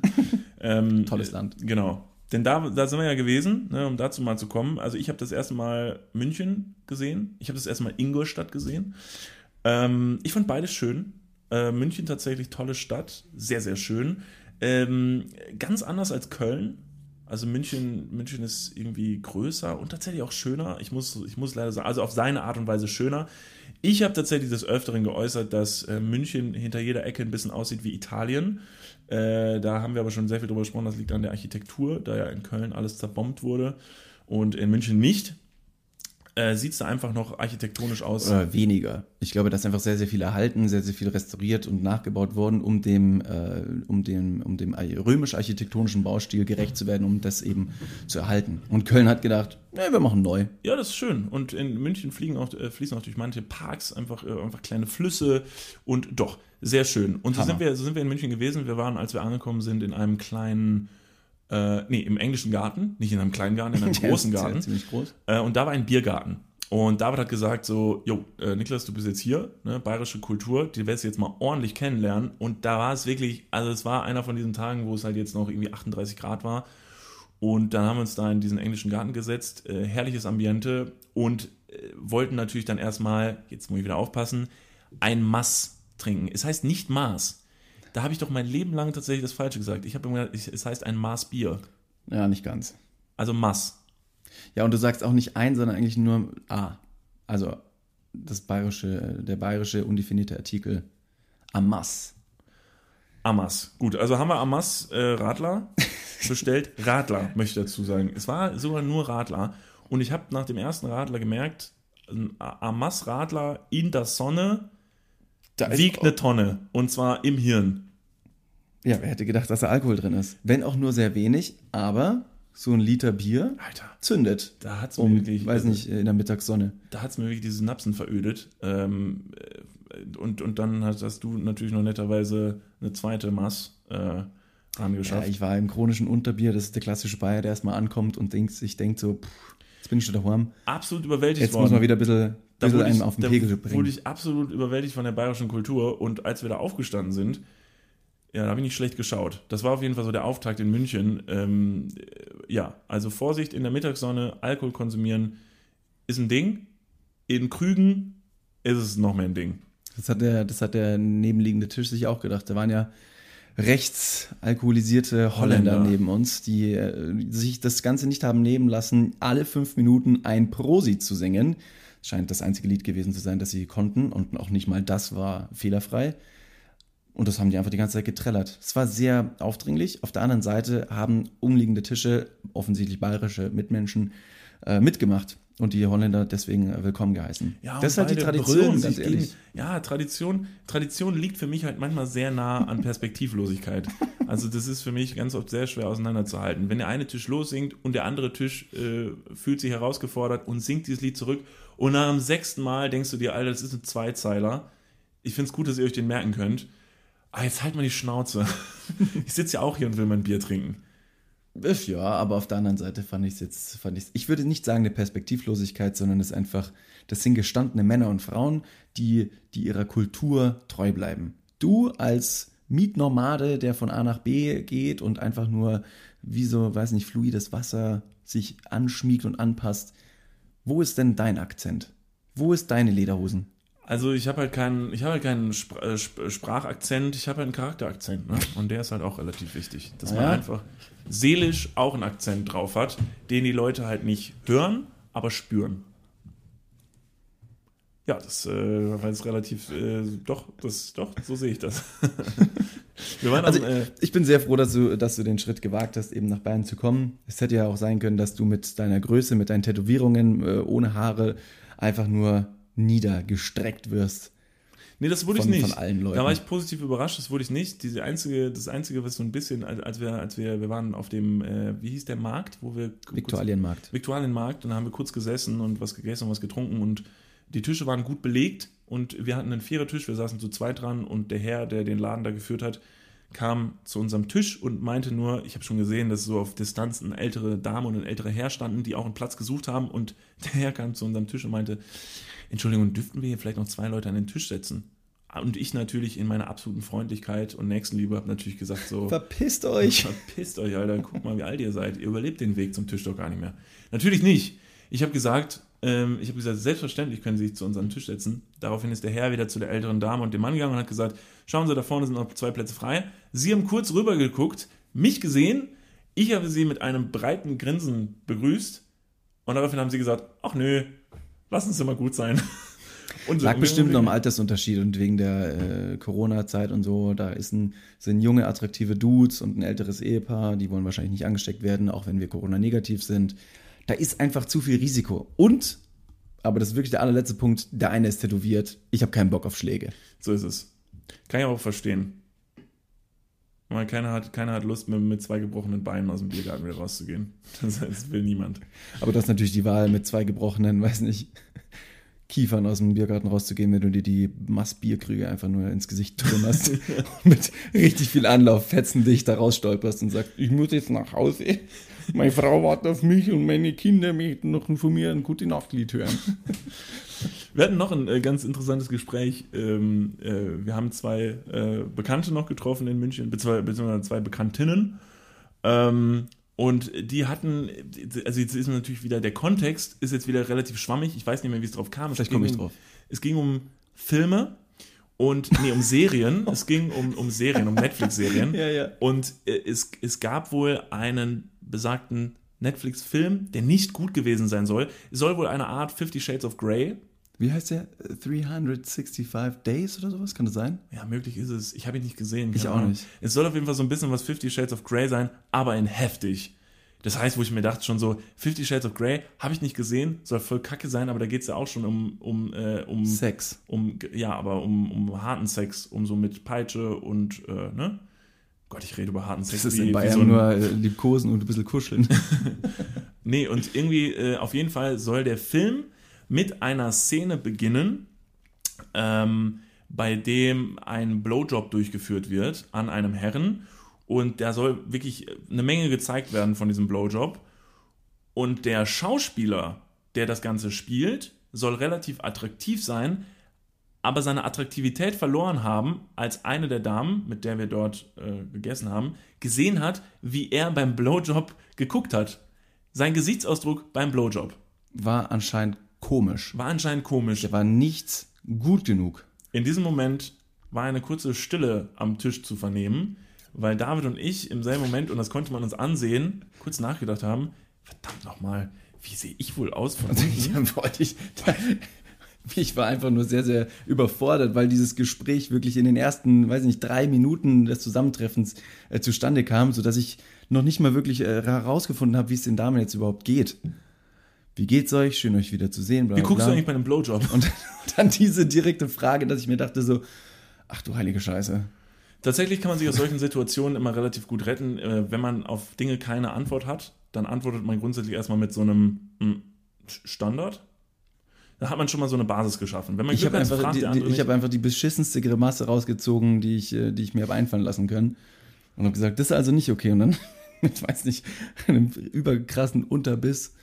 ähm, Tolles Land. Äh, genau. Denn da, da sind wir ja gewesen, ne, um dazu mal zu kommen. Also ich habe das erste Mal München gesehen. Ich habe das erste Mal Ingolstadt gesehen. Ähm, ich fand beides schön. Äh, München tatsächlich tolle Stadt, sehr, sehr schön. Ähm, ganz anders als Köln. Also München, München ist irgendwie größer und tatsächlich auch schöner. Ich muss, ich muss leider sagen, also auf seine Art und Weise schöner. Ich habe tatsächlich des Öfteren geäußert, dass äh, München hinter jeder Ecke ein bisschen aussieht wie Italien. Äh, da haben wir aber schon sehr viel drüber gesprochen. Das liegt an der Architektur, da ja in Köln alles zerbombt wurde und in München nicht. Äh, sieht es da einfach noch architektonisch aus? Oder weniger. Ich glaube, da ist einfach sehr, sehr viel erhalten, sehr, sehr viel restauriert und nachgebaut worden, um dem, äh, um dem, um dem römisch-architektonischen Baustil gerecht zu werden, um das eben zu erhalten. Und Köln hat gedacht, nee, wir machen neu. Ja, das ist schön. Und in München fliegen auch, äh, fließen auch durch manche Parks einfach, äh, einfach kleine Flüsse und doch, sehr schön. Und so sind, wir, so sind wir in München gewesen. Wir waren, als wir angekommen sind, in einem kleinen Äh, nee, im englischen Garten, nicht in einem kleinen Garten, in einem großen Garten. Ziemlich groß. Äh, und da war ein Biergarten. Und David hat gesagt so, jo, äh, Niklas, du bist jetzt hier, ne, bayerische Kultur, die wirst du jetzt mal ordentlich kennenlernen. Und da war es wirklich, also es war einer von diesen Tagen, wo es halt jetzt noch irgendwie achtunddreißig Grad war. Und dann haben wir uns da in diesen englischen Garten gesetzt, äh, herrliches Ambiente und äh, wollten natürlich dann erstmal, jetzt muss ich wieder aufpassen, ein Mass trinken. Es heißt nicht Maß. Da habe ich doch mein Leben lang tatsächlich das Falsche gesagt. Ich habe immer gesagt, es heißt ein Maß Bier. Ja, nicht ganz. Also Maß. Ja, und du sagst auch nicht ein, sondern eigentlich nur A. Also das bayerische, der bayerische undefinierte Artikel Amas. Amas. Gut, also haben wir Amas äh, Radler bestellt. Radler, möchte ich dazu sagen. Es war sogar nur Radler. Und ich habe nach dem ersten Radler gemerkt, ein Amas Radler in der Sonne Da wiegt eine Tonne. Und zwar im Hirn. Ja, wer hätte gedacht, dass da Alkohol drin ist? Wenn auch nur sehr wenig, aber so ein Liter Bier Alter, zündet. da hat's mir um, wirklich, weiß nicht, in der Mittagssonne. Da hat es mir wirklich die Synapsen verödet. Ähm, und, und dann hast, hast du natürlich noch netterweise eine zweite Maß äh, angeschafft. Ja, ich war im chronischen Unterbier, das ist der klassische Bayer, der erstmal ankommt und denkt, sich denkt so, pff, Jetzt bin ich schon daheim. Absolut überwältigt Jetzt worden. muss man wieder ein bisschen, Da bisschen wurde einen ich, auf den da Pegel bringen. wurde ich absolut überwältigt von der bayerischen Kultur und als wir da aufgestanden sind, ja, da habe ich nicht schlecht geschaut. Das war auf jeden Fall so der Auftakt in München. Ähm, ja, also Vorsicht, in der Mittagssonne, Alkohol konsumieren ist ein Ding. In Krügen ist es noch mehr ein Ding. Das hat der, das hat der nebenliegende Tisch sich auch gedacht. Da waren ja rechts alkoholisierte Holländer, Holländer. neben uns, die äh, sich das Ganze nicht haben nehmen lassen, alle fünf Minuten ein Prosit zu singen. Das scheint das einzige Lied gewesen zu sein, das sie konnten und auch nicht mal das war fehlerfrei. Und das haben die einfach die ganze Zeit getrellert. Es war sehr aufdringlich. Auf der anderen Seite haben umliegende Tische, offensichtlich bayerische Mitmenschen, äh, mitgemacht und die Holländer deswegen äh, willkommen geheißen. Ja, das ist halt die beide Tradition, brüllen ganz sich ehrlich. gegen- Ja, Tradition, Tradition liegt für mich halt manchmal sehr nah an Perspektivlosigkeit. Also das ist für mich ganz oft sehr schwer auseinanderzuhalten. Wenn der eine Tisch lossingt und der andere Tisch äh, fühlt sich herausgefordert und singt dieses Lied zurück und nach dem sechsten Mal denkst du dir, Alter, das ist ein Zweizeiler. Ich finde es gut, dass ihr euch den merken könnt. Ah, jetzt halt mal die Schnauze. Ich sitze ja auch hier und will mein Bier trinken. Ja, aber auf der anderen Seite fand ich es jetzt, fand ich's, ich würde nicht sagen eine Perspektivlosigkeit, sondern es ist einfach, das sind gestandene Männer und Frauen, die, die ihrer Kultur treu bleiben. Du als Mietnomade, der von A nach B geht und einfach nur wie so, weiß nicht, fluides Wasser sich anschmiegt und anpasst. Wo ist denn dein Akzent? Wo ist deine Lederhosen? Also ich habe halt keinen, ich habe halt keinen Spr- äh, Sp- Sprachakzent, ich habe halt einen Charakterakzent, ne? Und der ist halt auch relativ wichtig, dass man Ja. einfach seelisch auch einen Akzent drauf hat, den die Leute halt nicht hören, aber spüren. Ja, das äh, war jetzt relativ, äh, doch, das, doch, so sehe ich das. Wir waren Also am, äh, ich bin sehr froh, dass du, dass du den Schritt gewagt hast, eben nach Bayern zu kommen. Es hätte ja auch sein können, dass du mit deiner Größe, mit deinen Tätowierungen, äh, ohne Haare einfach nur niedergestreckt wirst. Nee, das wurde Von- ich nicht. von allen Leuten. Da war ich positiv überrascht, das wurde ich nicht. Diese einzige, das Einzige, was so ein bisschen, als als wir, als wir, wir waren auf dem, äh, wie hieß der Markt, wo wir Viktualienmarkt. Viktualienmarkt und da haben wir kurz gesessen und was gegessen und was getrunken und die Tische waren gut belegt und wir hatten einen Vierertisch, wir saßen zu zweit dran und der Herr, der den Laden da geführt hat, kam zu unserem Tisch und meinte nur, ich habe schon gesehen, dass so auf Distanz eine ältere Dame und ein älterer Herr standen, die auch einen Platz gesucht haben und der Herr kam zu unserem Tisch und meinte, Entschuldigung, dürften wir hier vielleicht noch zwei Leute an den Tisch setzen? Und ich natürlich in meiner absoluten Freundlichkeit und Nächstenliebe habe natürlich gesagt so, Verpisst euch! verpisst euch, Alter, guck mal, wie alt ihr seid. Ihr überlebt den Weg zum Tisch doch gar nicht mehr. Natürlich nicht. Ich habe gesagt, ähm, ich habe gesagt, selbstverständlich können Sie sich zu unserem Tisch setzen. Daraufhin ist der Herr wieder zu der älteren Dame und dem Mann gegangen und hat gesagt, schauen Sie, da vorne sind noch zwei Plätze frei. Sie haben kurz rüber geguckt, mich gesehen, ich habe Sie mit einem breiten Grinsen begrüßt und daraufhin haben Sie gesagt, ach nö, lassen Sie mal gut sein. Und so- Lag bestimmt noch am Altersunterschied und wegen der äh, Corona-Zeit und so, da ist ein, sind junge, attraktive Dudes und ein älteres Ehepaar, die wollen wahrscheinlich nicht angesteckt werden, auch wenn wir Corona-negativ sind. Da ist einfach zu viel Risiko. Und, aber das ist wirklich der allerletzte Punkt, der eine ist tätowiert, ich habe keinen Bock auf Schläge. So ist es. Kann ich auch verstehen. Weil keiner hat, keiner hat Lust, mit, mit zwei gebrochenen Beinen aus dem Biergarten wieder rauszugehen. Das, das will niemand. Aber du hast natürlich die Wahl, mit zwei gebrochenen, weiß nicht, Kiefern aus dem Biergarten rauszugehen, wenn du dir die Massbierkrüge einfach nur ins Gesicht trümmerst und mit richtig viel Anlauf fetzen dich da rausstolperst und sagst, ich muss jetzt nach Hause, meine Frau wartet auf mich und meine Kinder möchten noch von mir ein gute Nachtlied hören. Wir hatten noch ein äh, ganz interessantes Gespräch. Ähm, äh, wir haben zwei äh, Bekannte noch getroffen in München, beziehungsweise beziehungsweise zwei Bekanntinnen. Ähm, und die hatten, also jetzt ist natürlich wieder, der Kontext ist jetzt wieder relativ schwammig. Ich weiß nicht mehr, wie es drauf kam. Es Vielleicht ging komme ich um- drauf. Es ging um Filme und, nee, um Serien. Es ging um, um Serien, um Netflix-Serien. Ja, ja. Und äh, es, es gab wohl einen besagten Netflix-Film, der nicht gut gewesen sein soll. Es soll wohl eine Art Fifty Shades of Grey. Wie heißt der? dreihundertfünfundsechzig Days oder sowas? Kann das sein? Ja, möglich ist es. Ich habe ihn nicht gesehen. Ich keine auch Ahnung. nicht. Es soll auf jeden Fall so ein bisschen was Fifty Shades of Grey sein, aber in heftig. Das heißt, wo ich mir dachte schon so, Fifty Shades of Grey habe ich nicht gesehen, soll voll kacke sein, aber da geht es ja auch schon um, um, äh, um Sex. um, ja, aber um, um harten Sex, um so mit Peitsche und, äh, ne? Gott, ich rede über harten Sex. Das ist wie- in wie Bayern so ein- nur äh, liebkosen und ein bisschen kuscheln. Nee, und irgendwie, äh, auf jeden Fall soll der Film mit einer Szene beginnen, ähm, bei dem ein Blowjob durchgeführt wird an einem Herren und da soll wirklich eine Menge gezeigt werden von diesem Blowjob Und der Schauspieler, der das Ganze spielt, soll relativ attraktiv sein, aber seine Attraktivität verloren haben, als eine der Damen, mit der wir dort äh, gegessen haben, gesehen hat, wie er beim Blowjob geguckt hat. Sein Gesichtsausdruck beim Blowjob. War anscheinend komisch. War anscheinend komisch. Der war nicht gut genug. In diesem Moment war eine kurze Stille am Tisch zu vernehmen, weil David und ich im selben Moment, und das konnte man uns ansehen, kurz nachgedacht haben, verdammt nochmal, wie sehe ich wohl aus von unten? ich, ich war einfach nur sehr, sehr überfordert, weil dieses Gespräch wirklich in den ersten, weiß nicht, drei Minuten des Zusammentreffens äh, zustande kam, sodass ich noch nicht mal wirklich äh, herausgefunden habe, wie es den Damen jetzt überhaupt geht. Wie geht's euch? Schön, euch wieder zu sehen. Bla, wie guckst bla. du eigentlich bei einem Blowjob? Und dann diese direkte Frage, dass ich mir dachte so, ach du heilige Scheiße. Tatsächlich kann man sich aus solchen Situationen immer relativ gut retten. Äh, wenn man auf Dinge keine Antwort hat, dann antwortet man grundsätzlich erstmal mit so einem mh, Standard. Da hat man schon mal so eine Basis geschaffen. Wenn man ich habe einfach, fragt, die, die, ich hab einfach die beschissenste Grimasse rausgezogen, die ich, die ich mir habe einfallen lassen können. Und habe gesagt, das ist also nicht okay. Und dann, ich weiß nicht, einem überkrassen Unterbiss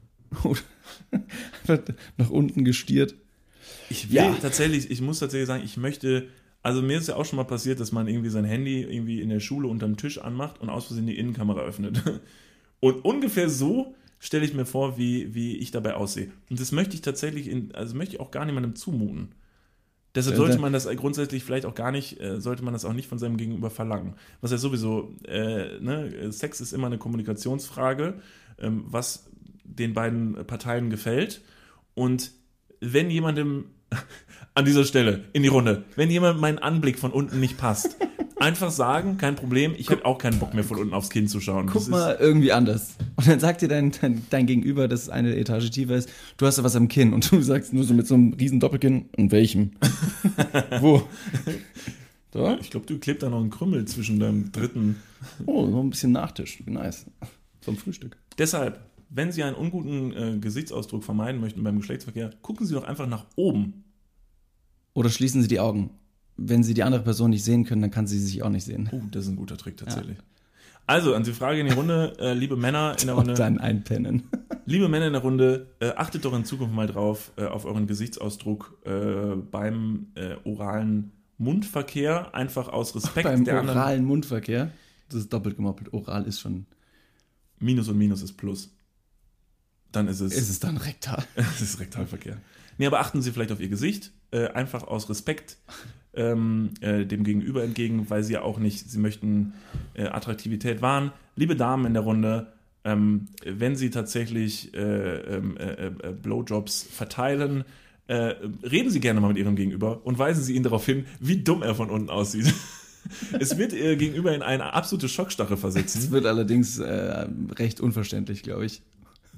nach unten gestiert. Ich will ja. tatsächlich, ich muss tatsächlich sagen, ich möchte, also mir ist ja auch schon mal passiert, dass man irgendwie sein Handy irgendwie in der Schule unterm Tisch anmacht und aus Versehen die Innenkamera öffnet. Und ungefähr so stelle ich mir vor, wie, wie ich dabei aussehe. Und das möchte ich tatsächlich, in, also möchte ich auch gar niemandem zumuten. Deshalb sollte man das grundsätzlich vielleicht auch gar nicht, äh, sollte man das auch nicht von seinem Gegenüber verlangen. Was ja sowieso, äh, ne, Sex ist immer eine Kommunikationsfrage, ähm, was den beiden Parteien gefällt. Und wenn jemandem an dieser Stelle in die Runde, wenn jemand meinen Anblick von unten nicht passt, einfach sagen, kein Problem, ich habe auch keinen Bock mehr von unten aufs Kinn zu schauen. Guck das mal ist irgendwie anders. Und dann sagt dir dein, dein, dein Gegenüber, das eine Etage tiefer ist, du hast da was am Kinn. Und du sagst nur so mit so einem riesen Doppelkinn, in welchem? Wo? Da? Ich glaube, du klebt da noch einen Krümmel zwischen deinem dritten. Oh, so ein bisschen Nachtisch. Nice. Zum Frühstück. Deshalb, wenn Sie einen unguten äh, Gesichtsausdruck vermeiden möchten beim Geschlechtsverkehr, gucken Sie doch einfach nach oben. Oder schließen Sie die Augen. Wenn Sie die andere Person nicht sehen können, dann kann sie sich auch nicht sehen. Oh, das ist ein guter Trick tatsächlich. Ja. Also, an die Frage in die Runde, äh, liebe Männer in der Und Runde. dann einpennen. Liebe Männer in der Runde, äh, achtet doch in Zukunft mal drauf, äh, auf euren Gesichtsausdruck äh, beim äh, oralen Mundverkehr, einfach aus Respekt beim der oralen anderen. Mundverkehr? Das ist doppelt gemoppelt. Oral ist schon... Minus und Minus ist Plus. Dann ist es... Ist es dann rektal? Es ist Rektalverkehr. Nee, aber achten Sie vielleicht auf Ihr Gesicht, äh, einfach aus Respekt ähm, äh, dem Gegenüber entgegen, weil Sie ja auch nicht, Sie möchten äh, Attraktivität wahren. Liebe Damen in der Runde, ähm, wenn Sie tatsächlich äh, äh, äh, Blowjobs verteilen, äh, reden Sie gerne mal mit Ihrem Gegenüber und weisen Sie ihn darauf hin, wie dumm er von unten aussieht. Es wird Ihr Gegenüber in eine absolute Schockstarre versetzen. Es wird allerdings äh, recht unverständlich, glaube ich.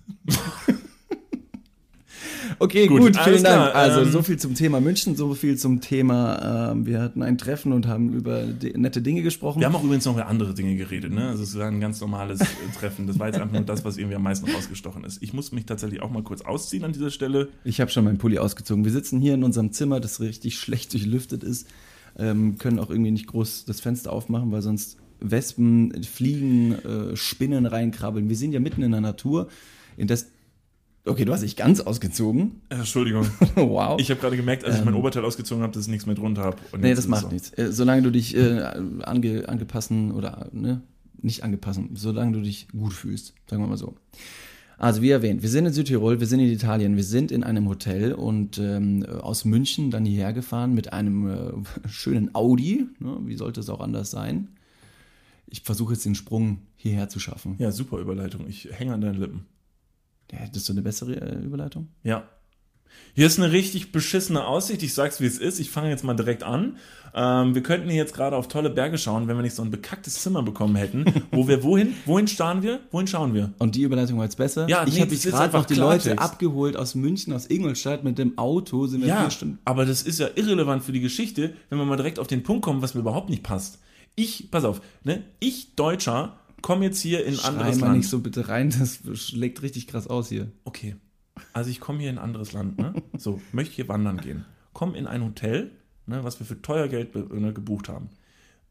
Okay, gut, gut vielen Dank. Klar, also ähm, so viel zum Thema München, so viel zum Thema, ähm, wir hatten ein Treffen und haben über die, nette Dinge gesprochen. Wir haben auch übrigens noch über andere Dinge geredet, ne? Also es war ein ganz normales Treffen. Das war jetzt einfach nur das, was irgendwie am meisten rausgestochen ist. Ich muss mich tatsächlich auch mal kurz ausziehen an dieser Stelle. Ich habe schon meinen Pulli ausgezogen. Wir sitzen hier in unserem Zimmer, das richtig schlecht durchlüftet ist, ähm, können auch irgendwie nicht groß das Fenster aufmachen, weil sonst Wespen, Fliegen, äh, Spinnen reinkrabbeln. Wir sind ja mitten in der Natur, in das... Okay, du hast dich ganz ausgezogen. Entschuldigung. Wow. Ich habe gerade gemerkt, als ich mein Oberteil ausgezogen habe, dass ich nichts mehr drunter habe. Nee, das macht so. nichts. Äh, solange du dich äh, ange, angepassen oder ne, nicht angepassen, solange du dich gut fühlst, sagen wir mal so. Also wie erwähnt, wir sind in Südtirol, wir sind in Italien, wir sind in einem Hotel und ähm, aus München dann hierher gefahren mit einem äh, schönen Audi. Ne, wie sollte es auch anders sein? Ich versuche jetzt den Sprung hierher zu schaffen. Ja, super Überleitung. Ich hänge an deinen Lippen. Ja, hättest du eine bessere äh, Überleitung? Ja. Hier ist eine richtig beschissene Aussicht. Ich sag's, wie es ist. Ich fange jetzt mal direkt an. Ähm, wir könnten hier jetzt gerade auf tolle Berge schauen, wenn wir nicht so ein bekacktes Zimmer bekommen hätten. Wo wir wohin? Wohin starren wir? Wohin schauen wir? Und die Überleitung war jetzt besser? Ja, ich nee, habe jetzt gerade noch die Klartext. Leute abgeholt aus München, aus Ingolstadt mit dem Auto. Sind wir ja, vier Stunden. Aber das ist ja irrelevant für die Geschichte, wenn wir mal direkt auf den Punkt kommen, was mir überhaupt nicht passt. Ich, pass auf, ne? Ich, Deutscher, komm jetzt hier in ein Schrei anderes mal Land. nicht so bitte rein, das schlägt richtig krass aus hier. Okay, also ich komme hier in ein anderes Land, ne? So, möchte hier wandern gehen. Komm in ein Hotel, ne, was wir für teuer Geld be- ne, gebucht haben.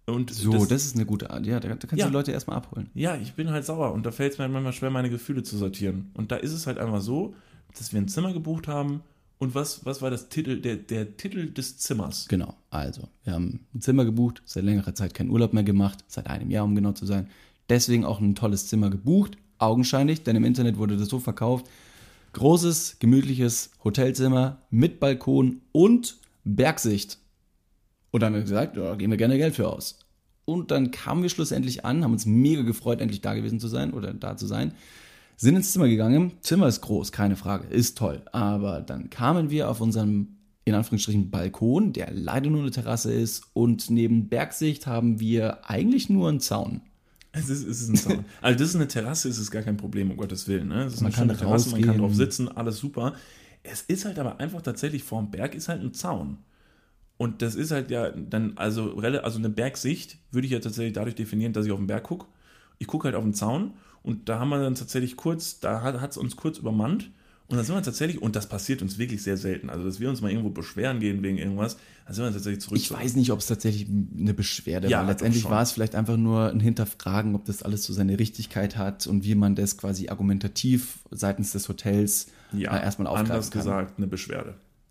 Und So, das, das ist eine gute Art. Ja, da, da kannst Ja. du die Leute erstmal abholen. ja, ich bin halt sauer und da fällt es mir halt manchmal schwer, meine Gefühle zu sortieren. Und da ist es halt einfach so, dass wir ein Zimmer gebucht haben und was, was war das Titel, der, der Titel des Zimmers? Genau, also, wir haben ein Zimmer gebucht, seit längerer Zeit keinen Urlaub mehr gemacht, seit einem Jahr, um genau zu sein. Deswegen auch ein tolles Zimmer gebucht, augenscheinlich, denn im Internet wurde das so verkauft. Großes, gemütliches Hotelzimmer mit Balkon und Bergsicht. Und dann haben wir gesagt, ja, da geben wir gerne Geld für aus. Und dann kamen wir schlussendlich an, haben uns mega gefreut, endlich da gewesen zu sein oder da zu sein. Sind ins Zimmer gegangen. Zimmer ist groß, keine Frage, ist toll. Aber dann kamen wir auf unserem, in Anführungsstrichen, Balkon, der leider nur eine Terrasse ist. Und neben Bergsicht haben wir eigentlich nur einen Zaun. Es ist, es ist ein Zaun. Also das ist eine Terrasse, es ist gar kein Problem, um Gottes Willen. Ne? Es ist Man eine schöne kann Terrasse, man kann rausgehen. drauf sitzen, alles super. Es ist halt aber einfach tatsächlich, vorm Berg ist halt ein Zaun. Und das ist halt ja dann, also, rela- also eine Bergsicht würde ich ja tatsächlich dadurch definieren, dass ich auf den Berg gucke. Ich gucke halt auf den Zaun und da haben wir dann tatsächlich kurz, da hat es uns kurz übermannt. Und dann sind wir tatsächlich, und das passiert uns wirklich sehr selten, also dass wir uns mal irgendwo beschweren gehen wegen irgendwas, dann sind wir tatsächlich zurück. Ich weiß nicht, ob es tatsächlich eine Beschwerde Ja, war. doch Letztendlich schon. war es vielleicht einfach nur ein Hinterfragen, ob das alles so seine Richtigkeit hat und wie man das quasi argumentativ seitens des Hotels ja, äh, erstmal aufgreifen anders kann. gesagt, eine Beschwerde.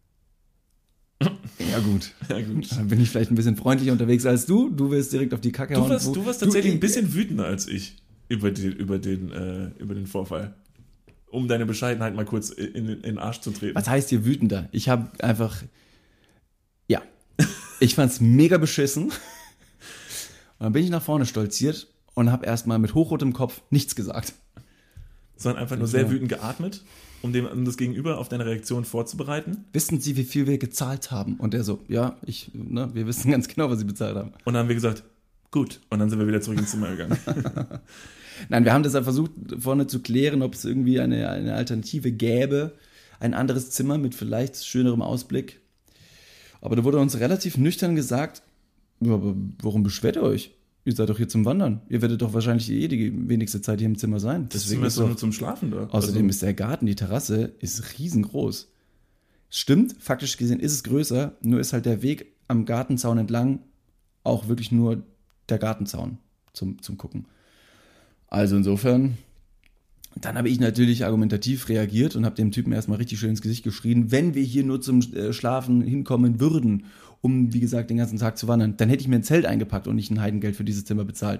Ja gut. Ja, gut. Dann bin ich vielleicht ein bisschen freundlicher unterwegs als du. Du wirst direkt auf die Kacke Du hauen. warst, Wo- du warst tatsächlich du- ein bisschen wütender als ich über den, über den, äh, über den Vorfall. Um deine Bescheidenheit mal kurz in, in, in den Arsch zu treten. Was heißt hier wütender? Ich habe einfach, ja, ich fand's mega beschissen. Und dann bin ich nach vorne stolziert und habe erstmal mit hochrotem Kopf nichts gesagt. Sondern einfach nur sehr wütend geatmet, um, dem, um das Gegenüber auf deine Reaktion vorzubereiten. Wissen Sie, wie viel wir gezahlt haben? Und er so, ja, ich, ne, wir wissen ganz genau, was Sie bezahlt haben. Und dann haben wir gesagt, gut. Und dann sind wir wieder zurück ins Zimmer gegangen. Nein, wir haben das dann versucht, vorne zu klären, ob es irgendwie eine, eine Alternative gäbe. Ein anderes Zimmer mit vielleicht schönerem Ausblick. Aber da wurde uns relativ nüchtern gesagt, ja, aber warum beschwert ihr euch? Ihr seid doch hier zum Wandern. Ihr werdet doch wahrscheinlich eh die wenigste Zeit hier im Zimmer sein. Das Deswegen Zimmer ist ist doch doch, nur zum Schlafen da. außerdem Also, ist der Garten, die Terrasse, ist riesengroß. Stimmt, faktisch gesehen ist es größer, nur ist halt der Weg am Gartenzaun entlang auch wirklich nur der Gartenzaun zum, zum Gucken. Also insofern, dann habe ich natürlich argumentativ reagiert und habe dem Typen erstmal richtig schön ins Gesicht geschrien, wenn wir hier nur zum äh, Schlafen hinkommen würden, um, wie gesagt, den ganzen Tag zu wandern, dann hätte ich mir ein Zelt eingepackt und nicht ein Heidengeld für dieses Zimmer bezahlt.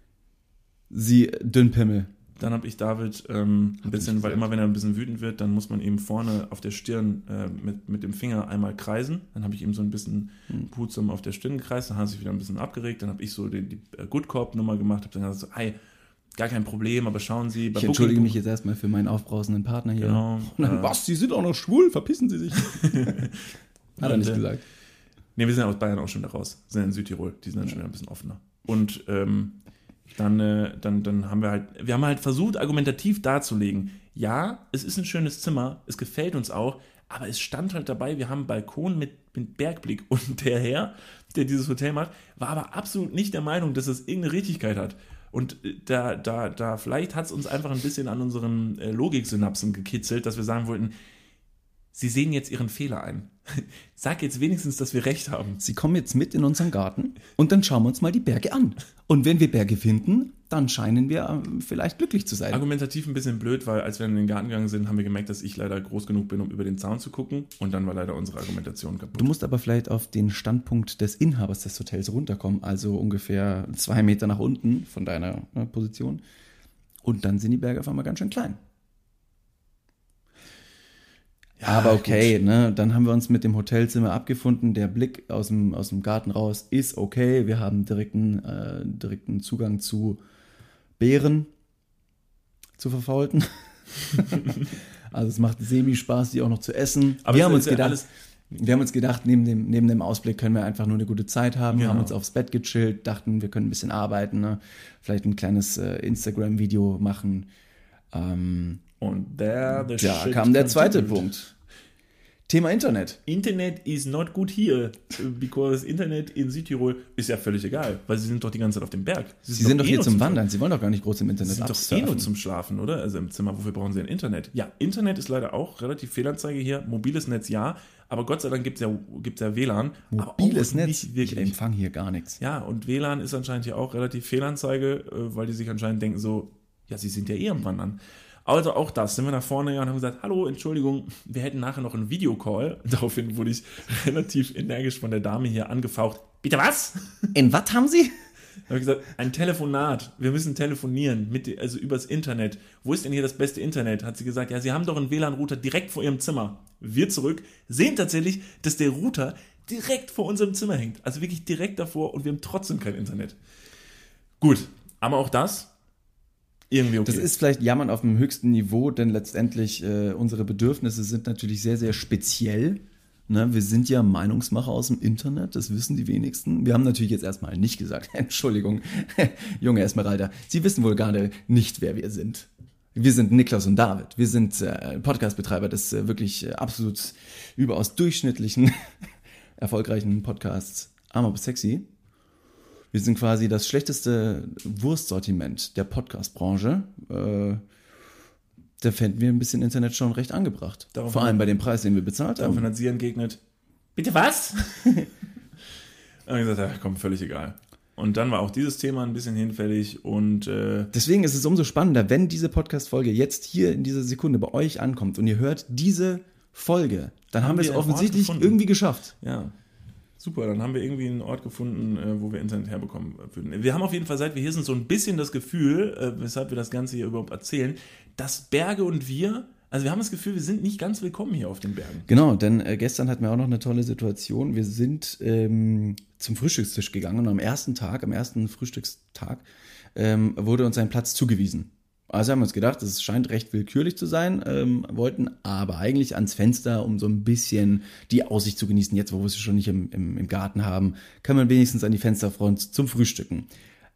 Sie Dünnpimmel. Dann habe ich David ähm, ein bisschen, nicht weil gesagt. immer wenn er ein bisschen wütend wird, dann muss man ihm vorne auf der Stirn äh, mit, mit dem Finger einmal kreisen. Dann habe ich ihm so ein bisschen Hm. behutsam auf der Stirn gekreist, dann hat er sich wieder ein bisschen abgeregt. Dann habe ich so die, die äh, Good Cop-Nummer gemacht, habe dann gesagt, so, hey, gar kein Problem, aber schauen Sie. Bei Ich entschuldige Booking- mich jetzt erstmal für meinen aufbrausenden Partner hier. Genau. Und dann, äh, was, Sie sind auch noch schwul, verpissen Sie sich. Hat er nicht Und, äh, gesagt. Nee, wir sind aus Bayern auch schon wieder raus. Wir sind in Südtirol, die sind dann schon wieder ein bisschen offener. Und ähm, dann, äh, dann, dann haben wir halt, wir haben halt versucht, argumentativ darzulegen, ja, es ist ein schönes Zimmer, es gefällt uns auch, aber es stand halt dabei, wir haben einen Balkon mit, mit Bergblick und der Herr, der dieses Hotel macht, war aber absolut nicht der Meinung, dass es irgendeine Richtigkeit hat. Und äh, da, da, da, vielleicht hat es uns einfach ein bisschen an unseren äh, Logiksynapsen gekitzelt, dass wir sagen wollten, Sie sehen jetzt Ihren Fehler ein. Sag jetzt wenigstens, dass wir recht haben. Sie kommen jetzt mit in unseren Garten und dann schauen wir uns mal die Berge an. Und wenn wir Berge finden, dann scheinen wir ähm, vielleicht glücklich zu sein. Argumentativ ein bisschen blöd, weil als wir in den Garten gegangen sind, haben wir gemerkt, dass ich leider groß genug bin, um über den Zaun zu gucken. Und dann war leider unsere Argumentation kaputt. Du musst aber vielleicht auf den Standpunkt des Inhabers des Hotels runterkommen, also ungefähr zwei Meter nach unten von deiner ne, Position. Und dann sind die Berge auf einmal ganz schön klein. Ja, aber okay, gut. ne, dann haben wir uns mit dem Hotelzimmer abgefunden. Der Blick aus dem, aus dem Garten raus ist okay. Wir haben direkten, äh, direkten Zugang zu Beeren, zu Verfaulten. Also es macht semi-Spaß, die auch noch zu essen. Aber wir es haben ist uns ja gedacht, alles- wir haben uns gedacht, neben dem, neben dem Ausblick können wir einfach nur eine gute Zeit haben. Wir Genau. haben uns aufs Bett gechillt, dachten, wir können ein bisschen arbeiten, ne? Vielleicht ein kleines äh, Instagram-Video machen. Ähm, Und there the da shit kam der zweite continued. Punkt. Thema Internet. Internet is not good here, because Internet in Südtirol ist ja völlig egal, weil sie sind doch die ganze Zeit auf dem Berg. Sie, sie sind doch eh hier zum Wandern, sie wollen doch gar nicht groß im Internet absurfen. Sie sind doch eh nur zum Schlafen, oder? Also im Zimmer, wofür brauchen sie ein Internet? Ja, Internet ist leider auch relativ Fehlanzeige hier, mobiles Netz ja, aber Gott sei Dank gibt es ja, gibt's ja W L A N. Mobiles aber auch Netz? Nicht wirklich. Ich empfange hier gar nichts. Ja, und W L A N ist anscheinend hier auch relativ Fehlanzeige, weil die sich anscheinend denken so, ja, sie sind ja eh am Wandern. Also auch das, sind wir nach vorne gegangen und haben gesagt, hallo, Entschuldigung, wir hätten nachher noch einen Videocall. Daraufhin wurde ich relativ energisch von der Dame hier angefaucht. Bitte was? In was haben Sie? Da habe ich gesagt, ein Telefonat, wir müssen telefonieren, mit, also übers Internet. Wo ist denn hier das beste Internet? Hat sie gesagt, ja, Sie haben doch einen W L A N-Router direkt vor Ihrem Zimmer. Wir zurück, sehen tatsächlich, dass der Router direkt vor unserem Zimmer hängt. Also wirklich direkt davor und wir haben trotzdem kein Internet. Gut, aber auch das irgendwie okay. Das ist vielleicht Jammern auf dem höchsten Niveau, denn letztendlich äh, unsere Bedürfnisse sind natürlich sehr, sehr speziell. Ne? Wir sind ja Meinungsmacher aus dem Internet, das wissen die wenigsten. Wir haben natürlich jetzt erstmal nicht gesagt, Entschuldigung, junge Esmeralda, Sie wissen wohl gar nicht, wer wir sind. Wir sind Niklas und David. Wir sind äh, Podcastbetreiber des äh, wirklich äh, absolut überaus durchschnittlichen, erfolgreichen Podcasts Arm aber sexy. Wir sind quasi das schlechteste Wurstsortiment der Podcast-Branche. Äh, da fänden wir ein bisschen Internet schon recht angebracht. Darauf Vor allem bei dem Preis, den wir bezahlt haben. Daraufhin hat sie entgegnet, bitte was? Und ich gesagt, ja, komm, völlig egal. Und dann war auch dieses Thema ein bisschen hinfällig und äh deswegen ist es umso spannender, wenn diese Podcast-Folge jetzt hier in dieser Sekunde bei euch ankommt und ihr hört diese Folge, dann haben, haben wir es offensichtlich irgendwie geschafft. Ja. Super, dann haben wir irgendwie einen Ort gefunden, wo wir Internet herbekommen würden. Wir haben auf jeden Fall, seit wir hier sind, so ein bisschen das Gefühl, weshalb wir das Ganze hier überhaupt erzählen, dass Berge und wir, also wir haben das Gefühl, wir sind nicht ganz willkommen hier auf den Bergen. Genau, denn äh, gestern hatten wir auch noch eine tolle Situation. Wir sind ähm, zum Frühstückstisch gegangen und am ersten Tag, am ersten Frühstückstag, ähm, wurde uns ein Platz zugewiesen. Also haben wir uns gedacht, es scheint recht willkürlich zu sein, ähm, wollten aber eigentlich ans Fenster, um so ein bisschen die Aussicht zu genießen. Jetzt, wo wir es schon nicht im, im, im Garten haben, kann man wenigstens an die Fensterfront zum Frühstücken.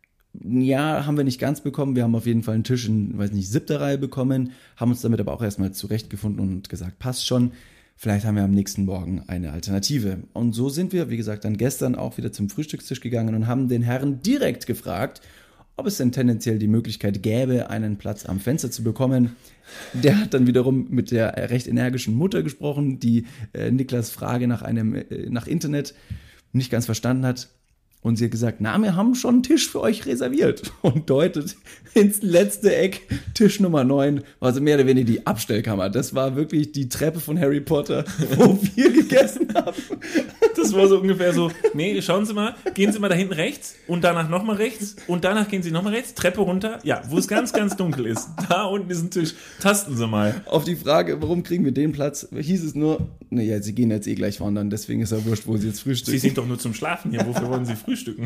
Ja, haben wir nicht ganz bekommen. Wir haben auf jeden Fall einen Tisch in, weiß nicht, siebter Reihe bekommen, haben uns damit aber auch erstmal zurechtgefunden und gesagt, passt schon. Vielleicht haben wir am nächsten Morgen eine Alternative. Und so sind wir, wie gesagt, dann gestern auch wieder zum Frühstückstisch gegangen und haben den Herrn direkt gefragt, ob es denn tendenziell die Möglichkeit gäbe, einen Platz am Fenster zu bekommen. Der hat dann wiederum mit der recht energischen Mutter gesprochen, die äh, Niklas Frage nach einem äh, nach Internet nicht ganz verstanden hat. Und sie hat gesagt, na, wir haben schon einen Tisch für euch reserviert. Und deutet ins letzte Eck, Tisch Nummer neun, also mehr oder weniger die Abstellkammer. Das war wirklich die Treppe von Harry Potter, wo wir gegessen haben. Das war so ungefähr so, nee, schauen Sie mal, gehen Sie mal da hinten rechts und danach nochmal rechts und danach gehen Sie nochmal rechts, Treppe runter, ja, wo es ganz, ganz dunkel ist. Da unten ist ein Tisch, tasten Sie mal. Auf die Frage, warum kriegen wir den Platz, hieß es nur, naja, Sie gehen jetzt eh gleich wandern, deswegen ist ja wurscht, wo Sie jetzt frühstücken. Sie sind doch nur zum Schlafen hier, wofür wollen Sie frühstücken?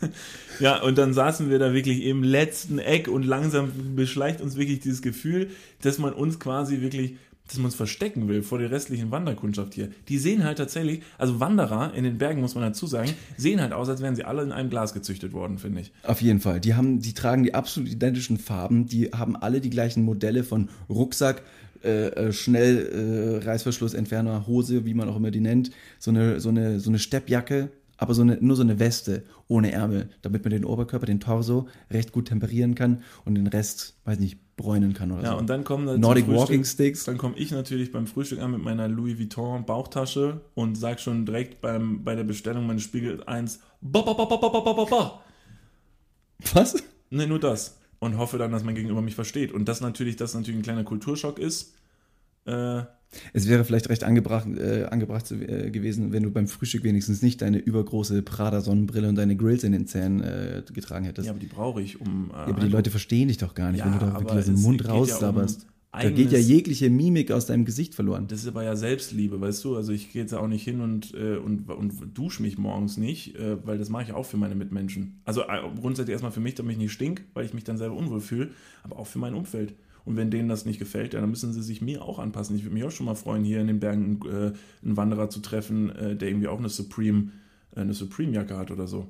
Ja, und dann saßen wir da wirklich im letzten Eck und langsam beschleicht uns wirklich dieses Gefühl, dass man uns quasi wirklich, dass man uns verstecken will vor der restlichen Wanderkundschaft hier. Die sehen halt tatsächlich, also Wanderer in den Bergen, muss man dazu sagen, sehen halt aus, als wären sie alle in einem Glas gezüchtet worden, finde ich. Auf jeden Fall. Die haben, die tragen die absolut identischen Farben, die haben alle die gleichen Modelle von Rucksack, äh, schnell äh, Reißverschlussentferner, Hose, wie man auch immer die nennt, so eine, so eine, so eine Steppjacke, aber so eine, nur so eine Weste ohne Ärmel, damit man den Oberkörper, den Torso recht gut temperieren kann und den Rest, weiß nicht, bräunen kann oder ja, so. Ja, und dann kommen da Nordic Walking Sticks. Dann komme ich natürlich beim Frühstück an mit meiner Louis Vuitton Bauchtasche und sag schon direkt beim, bei der Bestellung meines Spiegel eins, ba, ba, ba, ba, ba, ba, ba, ba. Was? Ne, nur das. Und hoffe dann, dass mein Gegenüber mich versteht. Und das natürlich, dass natürlich ein kleiner Kulturschock ist. Äh, Es wäre vielleicht recht angebracht, äh, angebracht äh, gewesen, wenn du beim Frühstück wenigstens nicht deine übergroße Prada-Sonnenbrille und deine Grills in den Zähnen äh, getragen hättest. Ja, aber die brauche ich, um... Äh, ja, aber die Leute verstehen dich doch gar nicht, ja, wenn du da wirklich aus dem Mund raussabberst. Ja um da geht ja jegliche Mimik aus deinem Gesicht verloren. Das ist aber ja Selbstliebe, weißt du? Also ich gehe jetzt auch nicht hin und, äh, und, und dusche mich morgens nicht, äh, weil das mache ich auch für meine Mitmenschen. Also äh, grundsätzlich erstmal für mich, damit ich nicht stink, weil ich mich dann selber unwohl fühle, aber auch für mein Umfeld. Und wenn denen das nicht gefällt, ja, dann müssen sie sich mir auch anpassen. Ich würde mich auch schon mal freuen, hier in den Bergen äh, einen Wanderer zu treffen, äh, der irgendwie auch eine Supreme, äh, eine Supreme-Jacke hat oder so.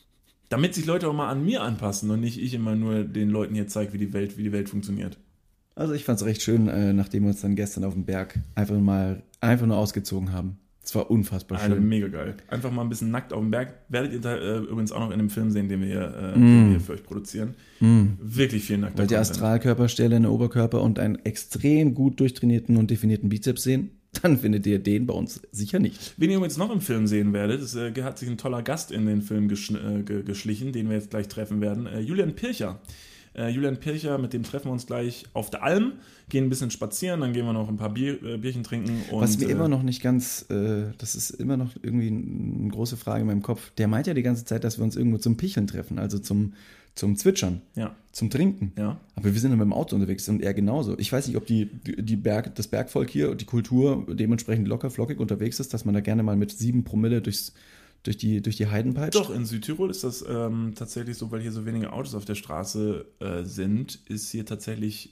Damit sich Leute auch mal an mir anpassen und nicht ich immer nur den Leuten hier zeige, wie die Welt, wie die Welt funktioniert. Also ich fand es recht schön, äh, nachdem wir uns dann gestern auf dem Berg einfach mal einfach nur ausgezogen haben. Es war unfassbar Also schön. mega geil. Einfach mal ein bisschen nackt auf dem Berg. Werdet ihr da äh, übrigens auch noch in dem Film sehen, den wir, hier, äh, Mm. den wir hier für euch produzieren. Mm. Wirklich viel nackter Weil die Content. Astralkörperstelle, einen Oberkörper und einen extrem gut durchtrainierten und definierten Bizeps sehen, dann findet ihr den bei uns sicher nicht. Wen ihr jetzt noch im Film sehen werdet, es äh, hat sich ein toller Gast in den Film geschn- äh, ge- geschlichen, den wir jetzt gleich treffen werden. Äh, Julian Pircher. Äh, Julian Pircher, mit dem treffen wir uns gleich auf der Alm, gehen ein bisschen spazieren, dann gehen wir noch ein paar Bier, äh, Bierchen trinken. Und, Was mir äh, immer noch nicht ganz, äh, das ist immer noch irgendwie eine große Frage in meinem Kopf. Der meint ja die ganze Zeit, dass wir uns irgendwo zum Picheln treffen, also zum, zum Zwitschern, Ja, zum Trinken. ja. Aber wir sind ja mit dem Auto unterwegs und er genauso. Ich weiß nicht, ob die, die Berg, das Bergvolk hier und die Kultur dementsprechend locker flockig unterwegs ist, dass man da gerne mal mit sieben Promille durchs, durch, die, durch die Heiden peitscht. Doch, in Südtirol ist das ähm, tatsächlich so, weil hier so wenige Autos auf der Straße äh, sind, ist hier tatsächlich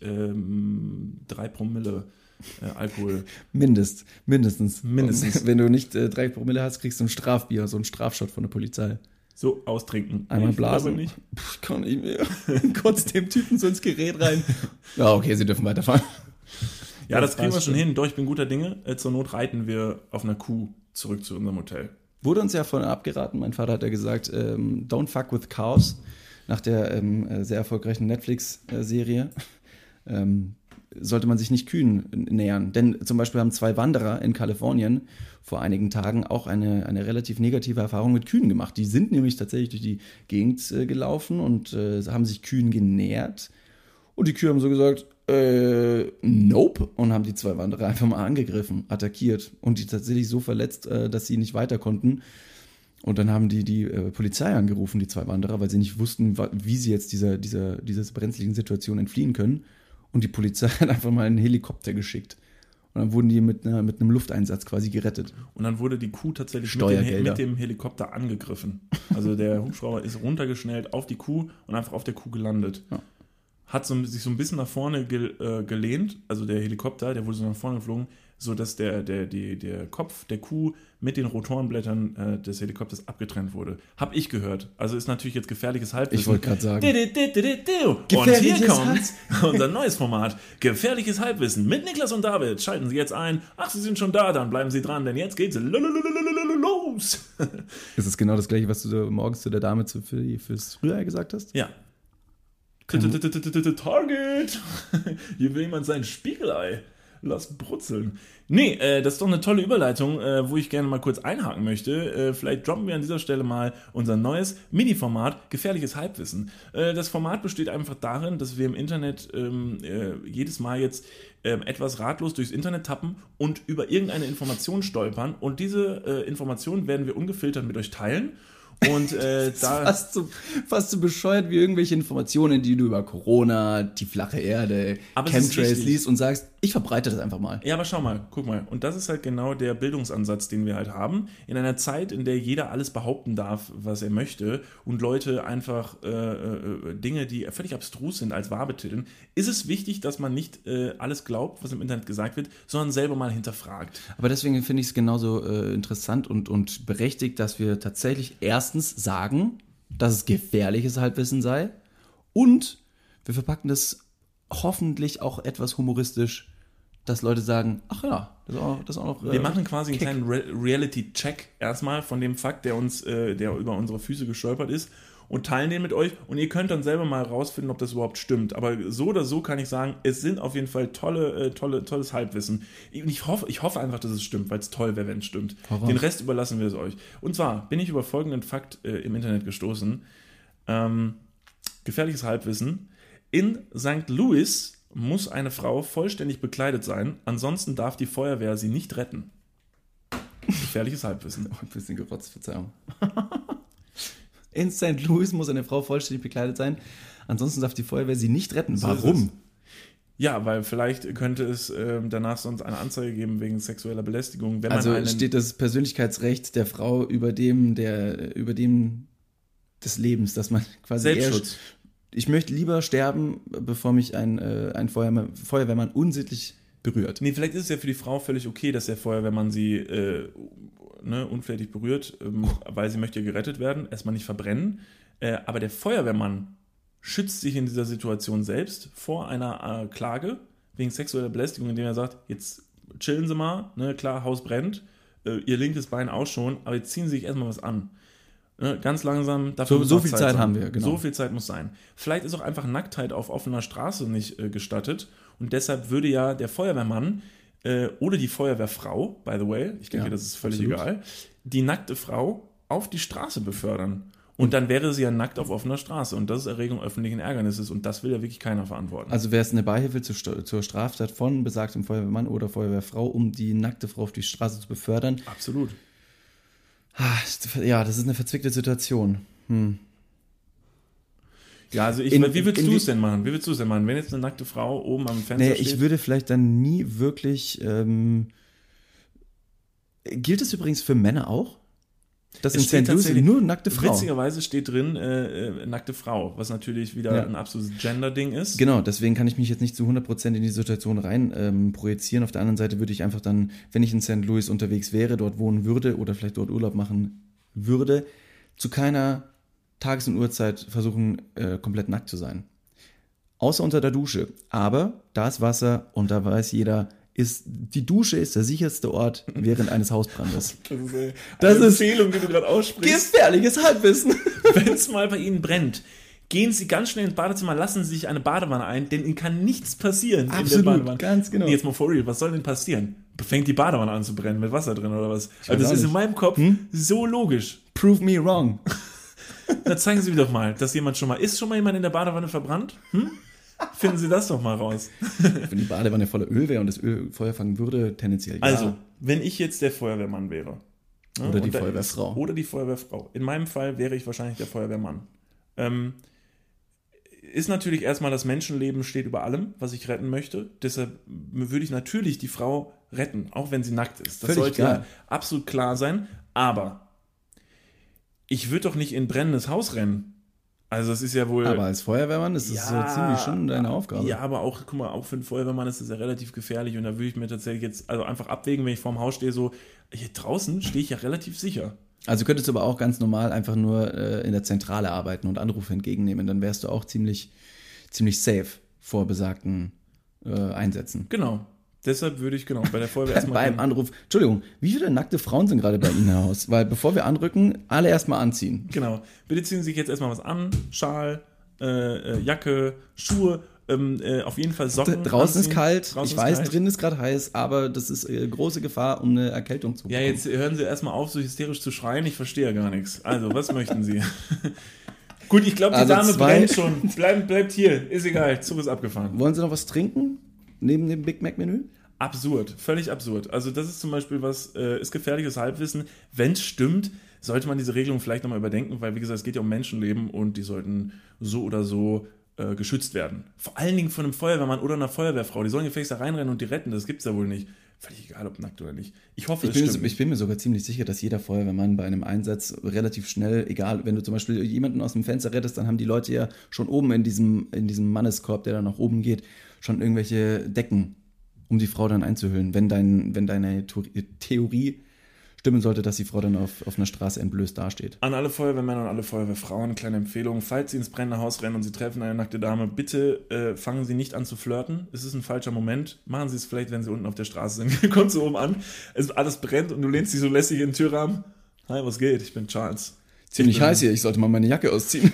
ähm, drei Promille äh, Alkohol. Mindest, mindestens. Mindestens. Und wenn du nicht äh, drei Promille hast, kriegst du ein Strafbier, so ein Strafschott von der Polizei. So, austrinken. Einmal Ich blasen. glaube nicht. Puh, ich kann nicht mehr. Kurz dem Typen so ins Gerät rein. Ja, okay, sie dürfen weiterfahren. Ja, das kriegen wir passt schon hin. Doch, ich bin guter Dinge. Äh, zur Not reiten wir auf einer Kuh zurück zu unserem Hotel. Wurde uns ja vorhin abgeraten, mein Vater hat ja gesagt, ähm, don't fuck with cows, nach der ähm, äh, sehr erfolgreichen Netflix-Serie, ähm, sollte man sich nicht Kühen nähern. Denn zum Beispiel haben zwei Wanderer in Kalifornien vor einigen Tagen auch eine, eine relativ negative Erfahrung mit Kühen gemacht. Die sind nämlich tatsächlich durch die Gegend äh, gelaufen und äh, haben sich Kühen genähert. Und die Kühe haben so gesagt, äh, nope, und haben die zwei Wanderer einfach mal angegriffen, attackiert und die tatsächlich so verletzt, äh, dass sie nicht weiter konnten. Und dann haben die die äh, Polizei angerufen, die zwei Wanderer, weil sie nicht wussten, wa- wie sie jetzt dieser, dieser, dieser brenzlichen Situation entfliehen können. Und die Polizei hat einfach mal einen Helikopter geschickt. Und dann wurden die mit, einer, mit einem Lufteinsatz quasi gerettet. Und dann wurde die Kuh tatsächlich mit dem, Steuergelder. mit dem Helikopter angegriffen. Also der Hubschrauber ist runtergeschnellt auf die Kuh und einfach auf der Kuh gelandet. Ja. Hat so, sich so ein bisschen nach vorne ge, äh, gelehnt, also der Helikopter, der wurde so nach vorne geflogen, sodass der, der, die, der Kopf der Kuh mit den Rotorenblättern äh, des Helikopters abgetrennt wurde. Hab ich gehört. Also ist natürlich jetzt gefährliches Halbwissen. Ich wollte gerade sagen. Und hier Gefährliches kommt unser neues Format, Gefährliches Halbwissen mit Niklas und David. Schalten Sie jetzt ein. Ach, Sie sind schon da, dann bleiben Sie dran, denn jetzt geht's los. Ist es genau das Gleiche, was du da morgens zu der Dame zu, für, die- fürs Frühjahr gesagt hast? Ja. Target! Hier will jemand sein Spiegelei. Lass brutzeln. Nee, äh, das ist doch eine tolle Überleitung, äh, wo ich gerne mal kurz einhaken möchte. Äh, vielleicht droppen wir an dieser Stelle mal unser neues Mini-Format, Gefährliches Halbwissen. Äh, das Format besteht einfach darin, dass wir im Internet ähm, äh, jedes Mal jetzt äh, etwas ratlos durchs Internet tappen und über irgendeine Information stolpern. Und diese äh, Informationen werden wir ungefiltert mit euch teilen. Und äh, da Fast so, fast so bescheuert wie irgendwelche Informationen, die du über Corona, die flache Erde, Aber es ist Chemtrails wichtig. liest und sagst, ich verbreite das einfach mal. Ja, aber schau mal, guck mal. Und das ist halt genau der Bildungsansatz, den wir halt haben. In einer Zeit, in der jeder alles behaupten darf, was er möchte und Leute einfach äh, äh, Dinge, die völlig abstrus sind, als wahr betiteln, ist es wichtig, dass man nicht äh, alles glaubt, was im Internet gesagt wird, sondern selber mal hinterfragt. Aber deswegen finde ich es genauso äh, interessant und, und berechtigt, dass wir tatsächlich erstens sagen, dass es gefährliches Halbwissen sei und wir verpacken das hoffentlich auch etwas humoristisch, dass Leute sagen, ach ja, das ist auch, das ist auch noch... Äh, Wir machen quasi einen Kick. kleinen Re- Reality-Check erstmal von dem Fakt, der uns, äh, der über unsere Füße gestolpert ist und teilen den mit euch und ihr könnt dann selber mal rausfinden, ob das überhaupt stimmt. Aber so oder so kann ich sagen, es sind auf jeden Fall tolle, äh, tolle, tolles Halbwissen. Und ich hoffe, ich hoffe einfach, dass es stimmt, weil es toll wäre, wenn es stimmt. Hau raus. Den Rest überlassen wir es euch. Und zwar bin ich über folgenden Fakt äh, im Internet gestoßen. Ähm, gefährliches Halbwissen. In Sankt Louis muss eine Frau vollständig bekleidet sein, ansonsten darf die Feuerwehr sie nicht retten. Gefährliches Halbwissen. Oh, ein bisschen gerotzt, Verzeihung. In Sankt Louis muss eine Frau vollständig bekleidet sein, ansonsten darf die Feuerwehr sie nicht retten. So ist Warum? Ja, weil vielleicht könnte es ähm, danach sonst eine Anzeige geben wegen sexueller Belästigung. Wenn Also man einen, steht das Persönlichkeitsrecht der Frau über dem, der, über dem des Lebens, dass man quasi eher, Selbstschutz. ich möchte lieber sterben, bevor mich ein, äh, ein Feuerwehrmann, Feuerwehrmann unsittlich berührt. Nee, vielleicht ist es ja für die Frau völlig okay, dass der Feuerwehrmann sie äh, ne, unflätig berührt, ähm, weil sie möchte gerettet werden, erstmal nicht verbrennen. Äh, aber der Feuerwehrmann schützt sich in dieser Situation selbst vor einer äh, Klage wegen sexueller Belästigung, indem er sagt, jetzt chillen Sie mal, ne, klar, Haus brennt, äh, Ihr linkes Bein auch schon, aber jetzt ziehen Sie sich erstmal was an. Ne, ganz langsam. Dafür So, muss so noch viel Zeit sein. haben wir, genau. So viel Zeit muss sein. Vielleicht ist auch einfach Nacktheit auf offener Straße nicht äh, gestattet und deshalb würde ja der Feuerwehrmann äh, oder die Feuerwehrfrau, by the way, ich denke, Ja, das ist völlig absolut. egal, die nackte Frau auf die Straße befördern. Und dann wäre sie ja nackt auf offener Straße. Und das ist Erregung öffentlichen Ärgernisses. Und das will ja wirklich keiner verantworten. Also wäre es eine Beihilfe zur, St- zur Straftat von besagtem Feuerwehrmann oder Feuerwehrfrau, um die nackte Frau auf die Straße zu befördern. Absolut. Ah, Ja, das ist eine verzwickte Situation. Hm. Ja, also ich, In- wie würdest in du wie- es denn machen? Wie würdest du es denn machen? Wenn jetzt eine nackte Frau oben am Fenster Naja, steht. ich würde vielleicht dann nie wirklich. Ähm, gilt es übrigens für Männer auch? Das Es in steht Saint Louis tatsächlich- nur nackte Frau. Witzigerweise steht drin, äh, äh, nackte Frau, was natürlich wieder Ja. ein absolutes Gender-Ding ist. Genau, deswegen kann ich mich jetzt nicht zu hundert Prozent in die Situation rein ähm, projizieren. Auf der anderen Seite würde ich einfach dann, wenn ich in Saint Louis unterwegs wäre, dort wohnen würde oder vielleicht dort Urlaub machen würde, zu keiner Tages- und Uhrzeit versuchen, äh, komplett nackt zu sein. Außer unter der Dusche. Aber da ist Wasser und da weiß jeder, ist, die Dusche ist der sicherste Ort während eines Hausbrandes. Das ist, äh, Das eine ist- Empfehlung, die du gerade aussprichst. Gefährliches Halbwissen. Wenn es mal bei Ihnen brennt, gehen Sie ganz schnell ins Badezimmer, lassen Sie sich eine Badewanne ein, denn Ihnen kann nichts passieren in der Absolut, Badewanne. ganz genau. Nee, jetzt mal for real, was soll denn passieren? Fängt die Badewanne an zu brennen mit Wasser drin oder was? weiß Also das auch ist in nicht. meinem Kopf so logisch. Prove me wrong. Na, zeigen Sie mir doch mal, dass jemand schon mal, ist schon mal jemand in der Badewanne verbrannt? Hm? Finden Sie das doch mal raus. Wenn die Badewanne voller Öl wäre und das Öl Feuer fangen würde, tendenziell ja. Also, wenn ich jetzt der Feuerwehrmann wäre. ne, Oder die und da Feuerwehrfrau. Ist, oder die Feuerwehrfrau. In meinem Fall wäre ich wahrscheinlich der Feuerwehrmann. Ähm, ist natürlich erstmal, das Menschenleben steht über allem, was ich retten möchte. Deshalb würde ich natürlich die Frau retten, auch wenn sie nackt ist. Das Völlig sollte ja klar. absolut klar sein. Aber ich würde doch nicht in ein brennendes Haus rennen. Also das ist ja wohl... Aber als Feuerwehrmann ist das so ziemlich schon deine Aufgabe. Ja, aber auch, guck mal, auch für einen Feuerwehrmann ist das ja relativ gefährlich und da würde ich mir tatsächlich jetzt also einfach abwägen, wenn ich vorm Haus stehe, so, hier draußen stehe ich ja relativ sicher. Also könntest du aber auch ganz normal einfach nur äh, in der Zentrale arbeiten und Anrufe entgegennehmen. Dann wärst du auch ziemlich, ziemlich safe vor besagten äh, Einsätzen. Genau. Deshalb würde ich, genau, bei der Feuerwehr erstmal... Beim Anruf. Entschuldigung, wie viele nackte Frauen sind gerade bei Ihnen im Haus? Weil bevor wir anrücken, alle erstmal anziehen. Genau. Bitte ziehen Sie sich jetzt erstmal was an. Schal, äh, äh, Jacke, Schuhe, ähm, äh, auf jeden Fall Socken. Draußen ist anziehen. kalt, Draußen ich ist weiß, kalt. drin ist gerade heiß, aber das ist äh, große Gefahr, um eine Erkältung zu Ja, bekommen. jetzt hören Sie erstmal auf, so hysterisch zu schreien. Ich verstehe ja gar nichts. Also, was möchten Sie? Gut, ich glaube, die Also Dame zwei- brennt schon. Bleibt, bleibt hier. Ist egal. Zug ist abgefahren. Wollen Sie noch was trinken? Neben dem Big Mac-Menü? Absurd. Völlig absurd. Also, das ist zum Beispiel was, äh, ist gefährliches Halbwissen. Wenn es stimmt, sollte man diese Regelung vielleicht nochmal überdenken, weil, wie gesagt, es geht ja um Menschenleben und die sollten so oder so äh, geschützt werden. Vor allen Dingen von einem Feuerwehrmann oder einer Feuerwehrfrau. Die sollen gefälligst da reinrennen und die retten. Das gibt's ja wohl nicht. Völlig egal, ob nackt oder nicht. Ich hoffe, Ich es bin, stimmt. mir, ich bin mir sogar ziemlich sicher, dass jeder Feuerwehrmann bei einem Einsatz relativ schnell, egal, wenn du zum Beispiel jemanden aus dem Fenster rettest, dann haben die Leute ja schon oben in diesem, in diesem Manneskorb, der dann nach oben geht, schon irgendwelche Decken, um die Frau dann einzuhüllen, wenn, dein, wenn deine Theorie stimmen sollte, dass die Frau dann auf, auf einer Straße entblößt dasteht. An alle Feuerwehrmänner und alle Feuerwehrfrauen, kleine Empfehlung, falls Sie ins brennende Haus rennen und Sie treffen eine nackte Dame, bitte äh, fangen Sie nicht an zu flirten. Es ist ein falscher Moment. Machen Sie es vielleicht, wenn Sie unten auf der Straße sind. Kommt so oben an, es, alles brennt und du lehnst dich so lässig in den Türrahmen. Hi, was geht? Ich bin Charles. Ziemlich Ich bin- heiß hier, ich sollte mal meine Jacke ausziehen.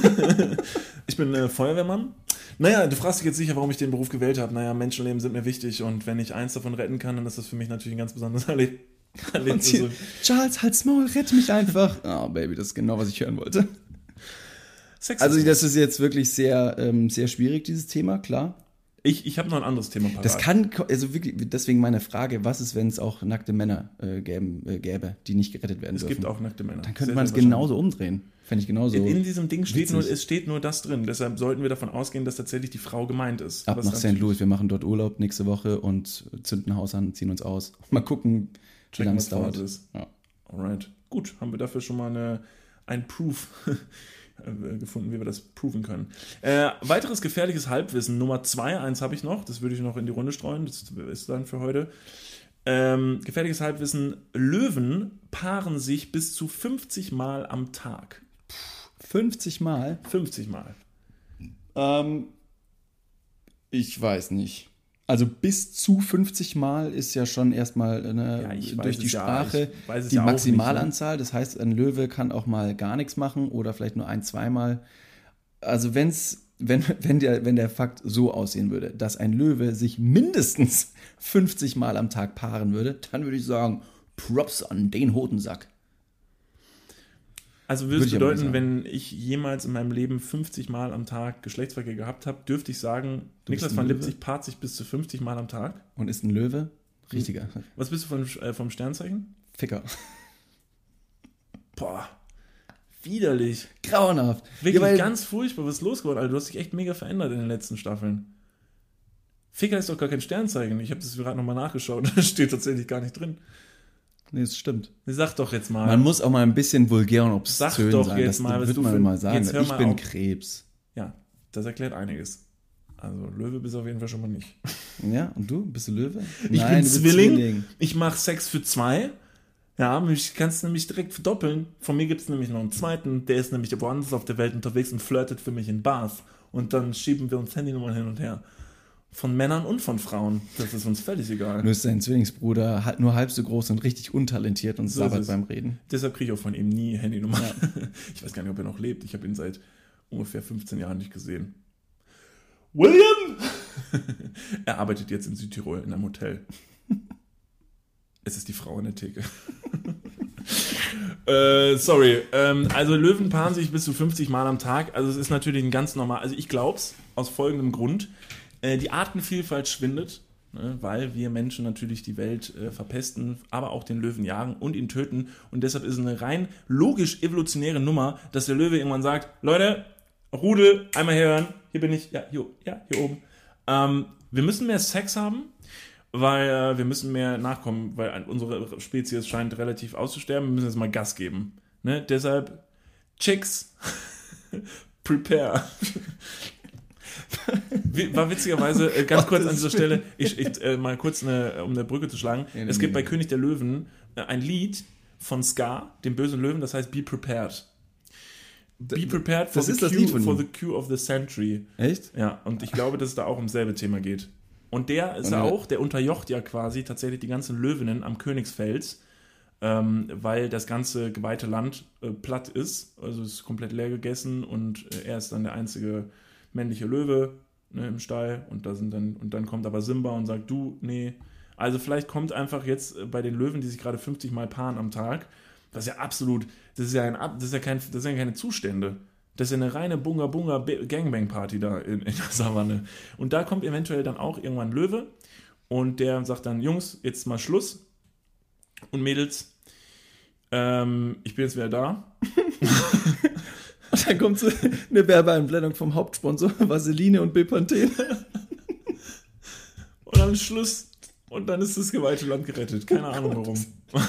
Ich bin äh, Feuerwehrmann. Naja, du fragst dich jetzt sicher, warum ich den Beruf gewählt habe. Naja, Menschenleben sind mir wichtig und wenn ich eins davon retten kann, dann ist das für mich natürlich ein ganz besonderes Erleb Und Erlebnis. sie, Charles, halt's Maul, rett mich einfach. Oh, Baby, das ist genau, was ich hören wollte. Sexismus. Also das ist jetzt wirklich sehr, ähm, sehr schwierig, dieses Thema, klar. ich ich habe noch ein anderes Thema parat. Das kann, also wirklich, deswegen meine Frage, was ist, wenn es auch nackte Männer äh, gäben, äh, gäbe, die nicht gerettet werden Es dürfen? gibt auch nackte Männer. Dann könnte Sehr, man es sehr genauso umdrehen. Fände ich genauso. In, in diesem Ding steht witzig. nur, es steht nur das drin. Deshalb sollten wir davon ausgehen, dass tatsächlich die Frau gemeint ist. Ab Was nach natürlich- Saint Louis, wir machen dort Urlaub nächste Woche und zünden ein Haus an, ziehen uns aus. Mal gucken, wie Checken, lange was es dauert. Phase ist. Ja. Alright. Gut, haben wir dafür schon mal eine, ein Proof gefunden, wie wir das proven können. Äh, weiteres gefährliches Halbwissen, Nummer zwei, eins habe ich noch, das würde ich noch in die Runde streuen, das ist dann für heute. Ähm, gefährliches Halbwissen, Löwen paaren sich bis zu fünfzig Mal am Tag. fünfzig Mal? fünfzig Mal. Ähm, ich weiß nicht. Also bis zu fünfzig Mal ist ja schon erstmal ne, Ja, ich weiß durch die es ja, Sprache ich weiß es die ja auch nicht, Maximalanzahl. Das heißt, ein Löwe kann auch mal gar nichts machen oder vielleicht nur ein-, zweimal. Also wenn's, wenn, wenn, der, wenn der Fakt so aussehen würde, dass ein Löwe sich mindestens fünfzig Mal am Tag paaren würde, dann würde ich sagen, Props an den Hodensack. Also würde Würde es ich aber bedeuten, nicht wenn ich jemals in meinem Leben fünfzig Mal am Tag Geschlechtsverkehr gehabt habe, dürfte ich sagen, Du bist Niklas ein van Löwe? Lipzig paart sich bis zu fünfzig Mal am Tag. Und ist ein Löwe? Richtiger Was bist du von, äh, vom Sternzeichen? Ficker. Boah, widerlich. Grauenhaft. Wirklich Ja, weil- ganz furchtbar, was ist los geworden, Alter? Du hast dich echt mega verändert in den letzten Staffeln. Ficker ist doch gar kein Sternzeichen. Ich habe das gerade nochmal nachgeschaut. Da steht tatsächlich gar nicht drin. Nee, das stimmt. Sag doch jetzt mal. Man muss auch mal ein bisschen vulgär und obszön Sag doch sein. jetzt das mal, was wird du man für- mal sagen. jetzt hör Ich mal bin auf. Krebs. Ja, das erklärt einiges. Also Löwe bist du auf jeden Fall schon mal nicht. Ja, und du? Bist du Löwe? Ich Nein, bin du bist Zwilling. Ich mache Sex für zwei. Ja, mich kannst du nämlich direkt verdoppeln. Von mir gibt es nämlich noch einen zweiten, der ist nämlich woanders auf der Welt unterwegs und flirtet für mich in Bars. Und dann schieben wir uns Handynummern hin und her. Von Männern und von Frauen. Das ist uns völlig egal. Nur ist dein Zwillingsbruder halt nur halb so groß und richtig untalentiert und So ist sabbert es. beim Reden. Deshalb kriege ich auch von ihm nie Handynummern. Ich weiß gar nicht, ob er noch lebt. Ich habe ihn seit ungefähr fünfzehn Jahren nicht gesehen. William! Er arbeitet jetzt in Südtirol in einem Hotel. Es ist die Frau in der Theke. äh, sorry. Ähm, also Löwen paaren sich bis zu fünfzig Mal am Tag. Also es ist natürlich ein ganz normal. Also ich glaube es aus folgendem Grund. Äh, die Artenvielfalt schwindet, ne, weil wir Menschen natürlich die Welt äh, verpesten, aber auch den Löwen jagen und ihn töten. Und deshalb ist es eine rein logisch evolutionäre Nummer, dass der Löwe irgendwann sagt, Leute, Rudel, einmal herhören. Hier bin ich. Ja, hier, ja, hier oben. Ähm, wir müssen mehr Sex haben, weil äh, wir müssen mehr nachkommen, weil unsere Spezies scheint relativ auszusterben. Wir müssen jetzt mal Gas geben. Ne? Deshalb, Chicks, prepare. Wie- War witzigerweise, äh, ganz kurz an dieser Stelle, ich, ich äh, mal kurz eine, um eine Brücke zu schlagen. Nee, nee, Es gibt nee, bei nee. König der Löwen äh, ein Lied von Scar, dem bösen Löwen, das heißt Be Prepared. Be prepared for, Das the, ist das queue, Lied von for ihm. the queue of the century. Echt? Ja, und ich glaube, dass es da auch um selbe Thema geht. Und der ist Und ja er- auch, der unterjocht ja quasi tatsächlich die ganzen Löwinnen am Königsfels, ähm, weil das ganze geweihte Land äh, platt ist, also ist komplett leer gegessen und äh, er ist dann der einzige männliche Löwe, ne, im Stall und da sind dann und dann kommt aber Simba und sagt, du, nee. Also vielleicht kommt einfach jetzt äh, bei den Löwen, die sich gerade fünfzig Mal paaren am Tag, das ist ja absolut, das ist ja ein, Ab- das ist ja kein, das sind ja keine Zustände. Das ist ja eine reine Bunga-Bunga-Gangbang-Party da in, in der Savanne. Und da kommt eventuell dann auch irgendwann ein Löwe und der sagt dann, Jungs, jetzt mal Schluss und Mädels, ähm, ich bin jetzt wieder da. Und dann kommt so eine Werbeeinblendung vom Hauptsponsor, Vaseline und Bepanthen. Und dann Schluss und dann ist das geweihte Land gerettet. Keine Ahnung warum.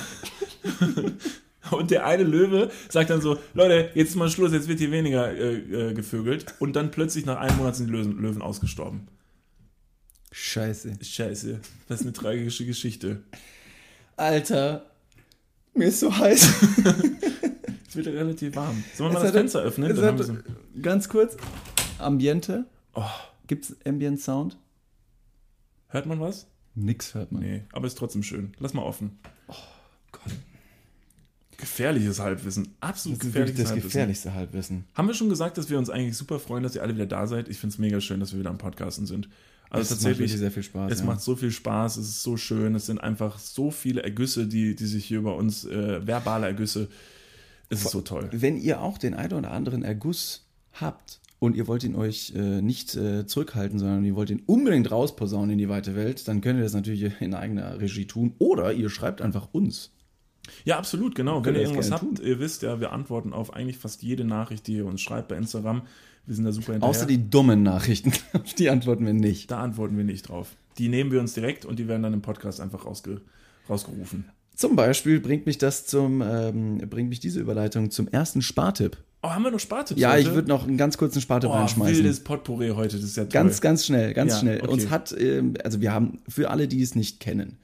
Und der eine Löwe sagt dann so, Leute, jetzt ist mal Schluss, jetzt wird hier weniger äh, äh, gevögelt. Und dann plötzlich nach einem Monat sind die Löwen, Löwen ausgestorben. Scheiße. Scheiße, das ist eine tragische Geschichte. Alter, mir ist so heiß. Es wird ja relativ warm. Sollen wir Es mal das hat- Fenster öffnen? es Dann haben hat- wir so, Ganz kurz, Ambiente. oh, Gibt's Ambient Sound? hört man was? Nix hört man. Nee, aber ist trotzdem schön. Lass mal offen. Gott, Gefährliches Halbwissen. Absolut das ist wirklich gefährliches das Halbwissen. gefährlichste Halbwissen. Haben wir schon gesagt, dass wir uns eigentlich super freuen, dass ihr alle wieder da seid? Ich finde es mega schön, dass wir wieder am Podcasten sind. Also Es macht tatsächlich, wirklich sehr viel Spaß. es ja. macht so viel Spaß, es ist so schön, es sind einfach so viele Ergüsse, die, die sich hier über uns, äh, verbale Ergüsse, es ist so toll. Wenn ihr auch den einen oder anderen Erguss habt und ihr wollt ihn euch äh, nicht äh, zurückhalten, sondern ihr wollt ihn unbedingt rausposaunen in die weite Welt, dann könnt ihr das natürlich in eigener Regie tun. Oder ihr schreibt einfach uns. Ja, absolut, genau. Wenn Könnt ihr ihr das irgendwas gerne habt, ihr wisst ja, wir antworten auf eigentlich fast jede Nachricht, die ihr uns schreibt bei Instagram. Wir sind da super hinterher. Außer die dummen Nachrichten, auf die antworten wir nicht. Da antworten wir nicht drauf. Die nehmen wir uns direkt und die werden dann im Podcast einfach rausge rausgerufen. Zum Beispiel bringt mich das zum, ähm, bringt mich diese Überleitung zum ersten Spartipp. Oh, haben wir noch Spartipps Ja, heute? ich würde noch einen ganz kurzen Spartipp Oh, reinschmeißen. wildes Potpourri heute, das ist ja toll. Ganz, ganz schnell, ganz Ja, schnell. okay. Uns hat, ähm, also wir haben, für alle, die es nicht kennen,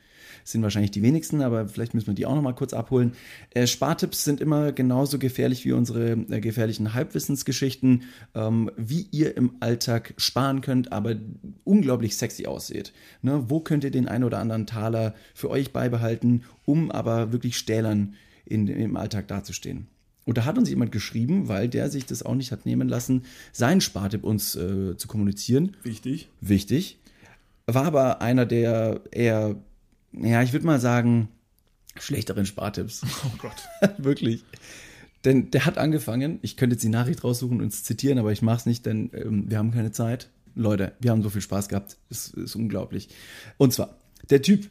sind wahrscheinlich die wenigsten, aber vielleicht müssen wir die auch nochmal kurz abholen. Äh, Spartipps sind immer genauso gefährlich wie unsere äh, gefährlichen Halbwissensgeschichten, ähm, wie ihr im Alltag sparen könnt, aber unglaublich sexy ausseht. Ne? Wo könnt ihr den ein oder anderen Taler für euch beibehalten, um aber wirklich stählern in, im Alltag dazustehen? Und da hat uns jemand geschrieben, weil der sich das auch nicht hat nehmen lassen, seinen Spartipp uns äh, zu kommunizieren. Wichtig. Wichtig. War aber einer der eher, ja, ich würde mal sagen, schlechteren Spartipps. Oh Gott. Wirklich. Denn der hat angefangen, ich könnte jetzt die Nachricht raussuchen und es zitieren, aber ich mache es nicht, denn ähm, wir haben keine Zeit. Leute, wir haben so viel Spaß gehabt. Das ist unglaublich. Und zwar, der Typ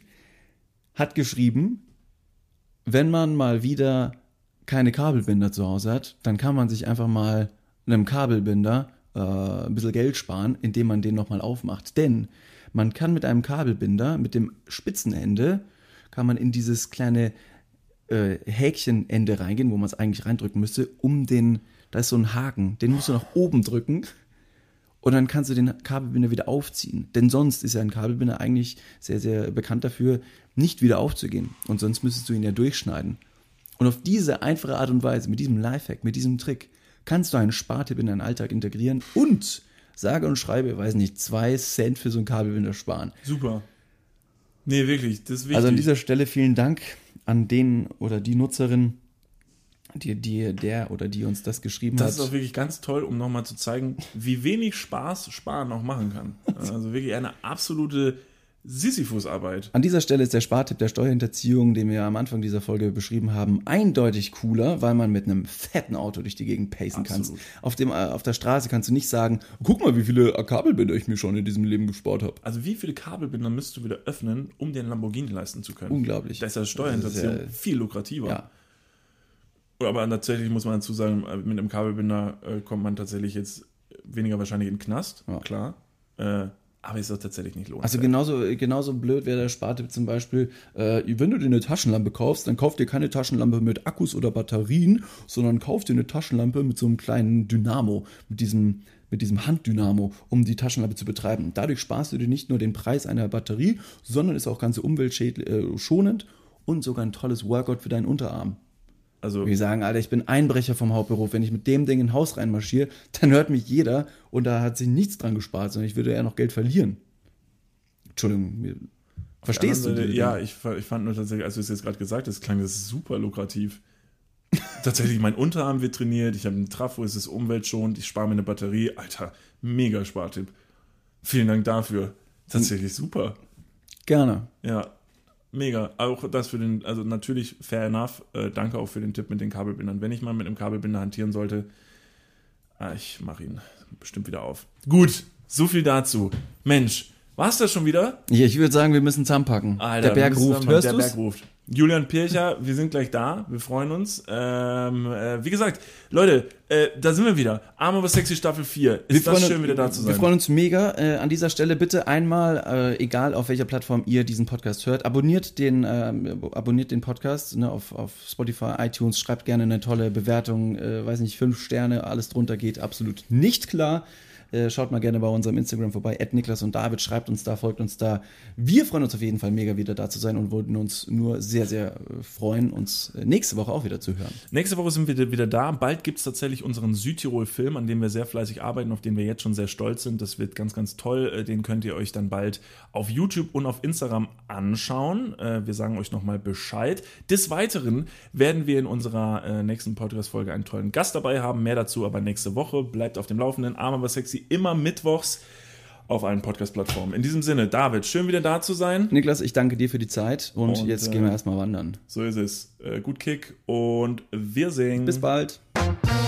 hat geschrieben, wenn man mal wieder keine Kabelbinder zu Hause hat, dann kann man sich einfach mal einem Kabelbinder äh, ein bisschen Geld sparen, indem man den nochmal aufmacht. Denn man kann mit einem Kabelbinder, mit dem Spitzenende, kann man in dieses kleine äh, Häkchenende reingehen, wo man es eigentlich reindrücken müsste, um den, da ist so ein Haken, den musst du nach oben drücken und dann kannst du den Kabelbinder wieder aufziehen. Denn sonst ist ja ein Kabelbinder eigentlich sehr, sehr bekannt dafür, nicht wieder aufzugehen. Und sonst müsstest du ihn ja durchschneiden. Und auf diese einfache Art und Weise, mit diesem Lifehack, mit diesem Trick, kannst du einen Spartipp in deinen Alltag integrieren und, sage und schreibe, weiß nicht, zwei Cent für so ein Kabelbinder sparen. Super. Nee, wirklich, das ist wichtig. Also an dieser Stelle vielen Dank an den oder die Nutzerin, die, die der oder die uns das geschrieben das hat. Das ist auch wirklich ganz toll, um nochmal zu zeigen, wie wenig Spaß Sparen auch machen kann. Also wirklich eine absolute Sisyphus-Arbeit. An dieser Stelle ist der Spartipp der Steuerhinterziehung, den wir am Anfang dieser Folge beschrieben haben, eindeutig cooler, weil man mit einem fetten Auto durch die Gegend pacen kann. Auf, dem, auf der Straße kannst du nicht sagen, guck mal, wie viele Kabelbinder ich mir schon in diesem Leben gespart habe. Also wie viele Kabelbinder müsstest du wieder öffnen, um den Lamborghini leisten zu können? Unglaublich. Da ist das Steuerhinterziehung ja viel lukrativer. Ja. Aber tatsächlich muss man dazu sagen, mit einem Kabelbinder äh, kommt man tatsächlich jetzt weniger wahrscheinlich in den Knast, ja. Klar. Äh, Aber ist doch tatsächlich nicht lohnenswert. Also genauso, genauso blöd wäre der Spartipp zum Beispiel, äh, wenn du dir eine Taschenlampe kaufst, dann kauf dir keine Taschenlampe mit Akkus oder Batterien, sondern kauf dir eine Taschenlampe mit so einem kleinen Dynamo, mit diesem, mit diesem Handdynamo, um die Taschenlampe zu betreiben. Dadurch sparst du dir nicht nur den Preis einer Batterie, sondern ist auch ganz umweltschonend und sogar ein tolles Workout für deinen Unterarm. Also, wir sagen, Alter, ich bin Einbrecher vom Hauptberuf. Wenn ich mit dem Ding in ein Haus reinmarschiere, dann hört mich jeder und da hat sich nichts dran gespart, sondern ich würde eher noch Geld verlieren. Entschuldigung, verstehst du? Seite, ja, ich, ich fand nur tatsächlich, als du es jetzt gerade gesagt hast, klang das super lukrativ. Tatsächlich, mein Unterarm wird trainiert, ich habe einen Trafo, es ist umweltschonend, ich spare mir eine Batterie. Alter, mega Spartipp. Vielen Dank dafür. Tatsächlich super. Gerne. Ja. Mega, auch das für den, also natürlich fair enough, äh, danke auch für den Tipp mit den Kabelbindern. Wenn ich mal mit einem Kabelbinder hantieren sollte, ah, ich mache ihn bestimmt wieder auf. Gut, so viel dazu. Mensch, war's das schon wieder? Ja, ich würde sagen, wir müssen zusammenpacken. Alter, der Berg ruft, hörst Der du's? Berg ruft. Julian Pircher, wir sind gleich da, wir freuen uns. Ähm, äh, wie gesagt, Leute, äh, da sind wir wieder. Arm aber sexy Staffel vier. Ist das schön, wieder da zu sein. Wir freuen uns mega. Äh, an dieser Stelle bitte einmal, äh, egal auf welcher Plattform ihr diesen Podcast hört, abonniert den, äh, abonniert den Podcast ne, auf, auf Spotify, iTunes, schreibt gerne eine tolle Bewertung, äh, weiß nicht, fünf Sterne, alles drunter geht absolut nicht klar. Schaut mal gerne bei unserem Instagram vorbei, at Niklas und David, schreibt uns da, folgt uns da. Wir freuen uns auf jeden Fall mega wieder da zu sein und würden uns nur sehr, sehr freuen, uns nächste Woche auch wieder zu hören. Nächste Woche sind wir wieder da. Bald gibt es tatsächlich unseren Südtirol-Film, an dem wir sehr fleißig arbeiten, auf den wir jetzt schon sehr stolz sind. Das wird ganz, ganz toll. Den könnt ihr euch dann bald auf YouTube und auf Instagram anschauen. Wir sagen euch nochmal Bescheid. Des Weiteren werden wir in unserer nächsten Podcast-Folge einen tollen Gast dabei haben. Mehr dazu aber nächste Woche. Bleibt auf dem Laufenden. Arm aber sexy. Immer mittwochs auf allen Podcast-Plattformen. In diesem Sinne, David, schön wieder da zu sein. Niklas, ich danke dir für die Zeit und, und jetzt äh, gehen wir erstmal wandern. So ist es. Äh, gut Kick und wir singen. Bis bald.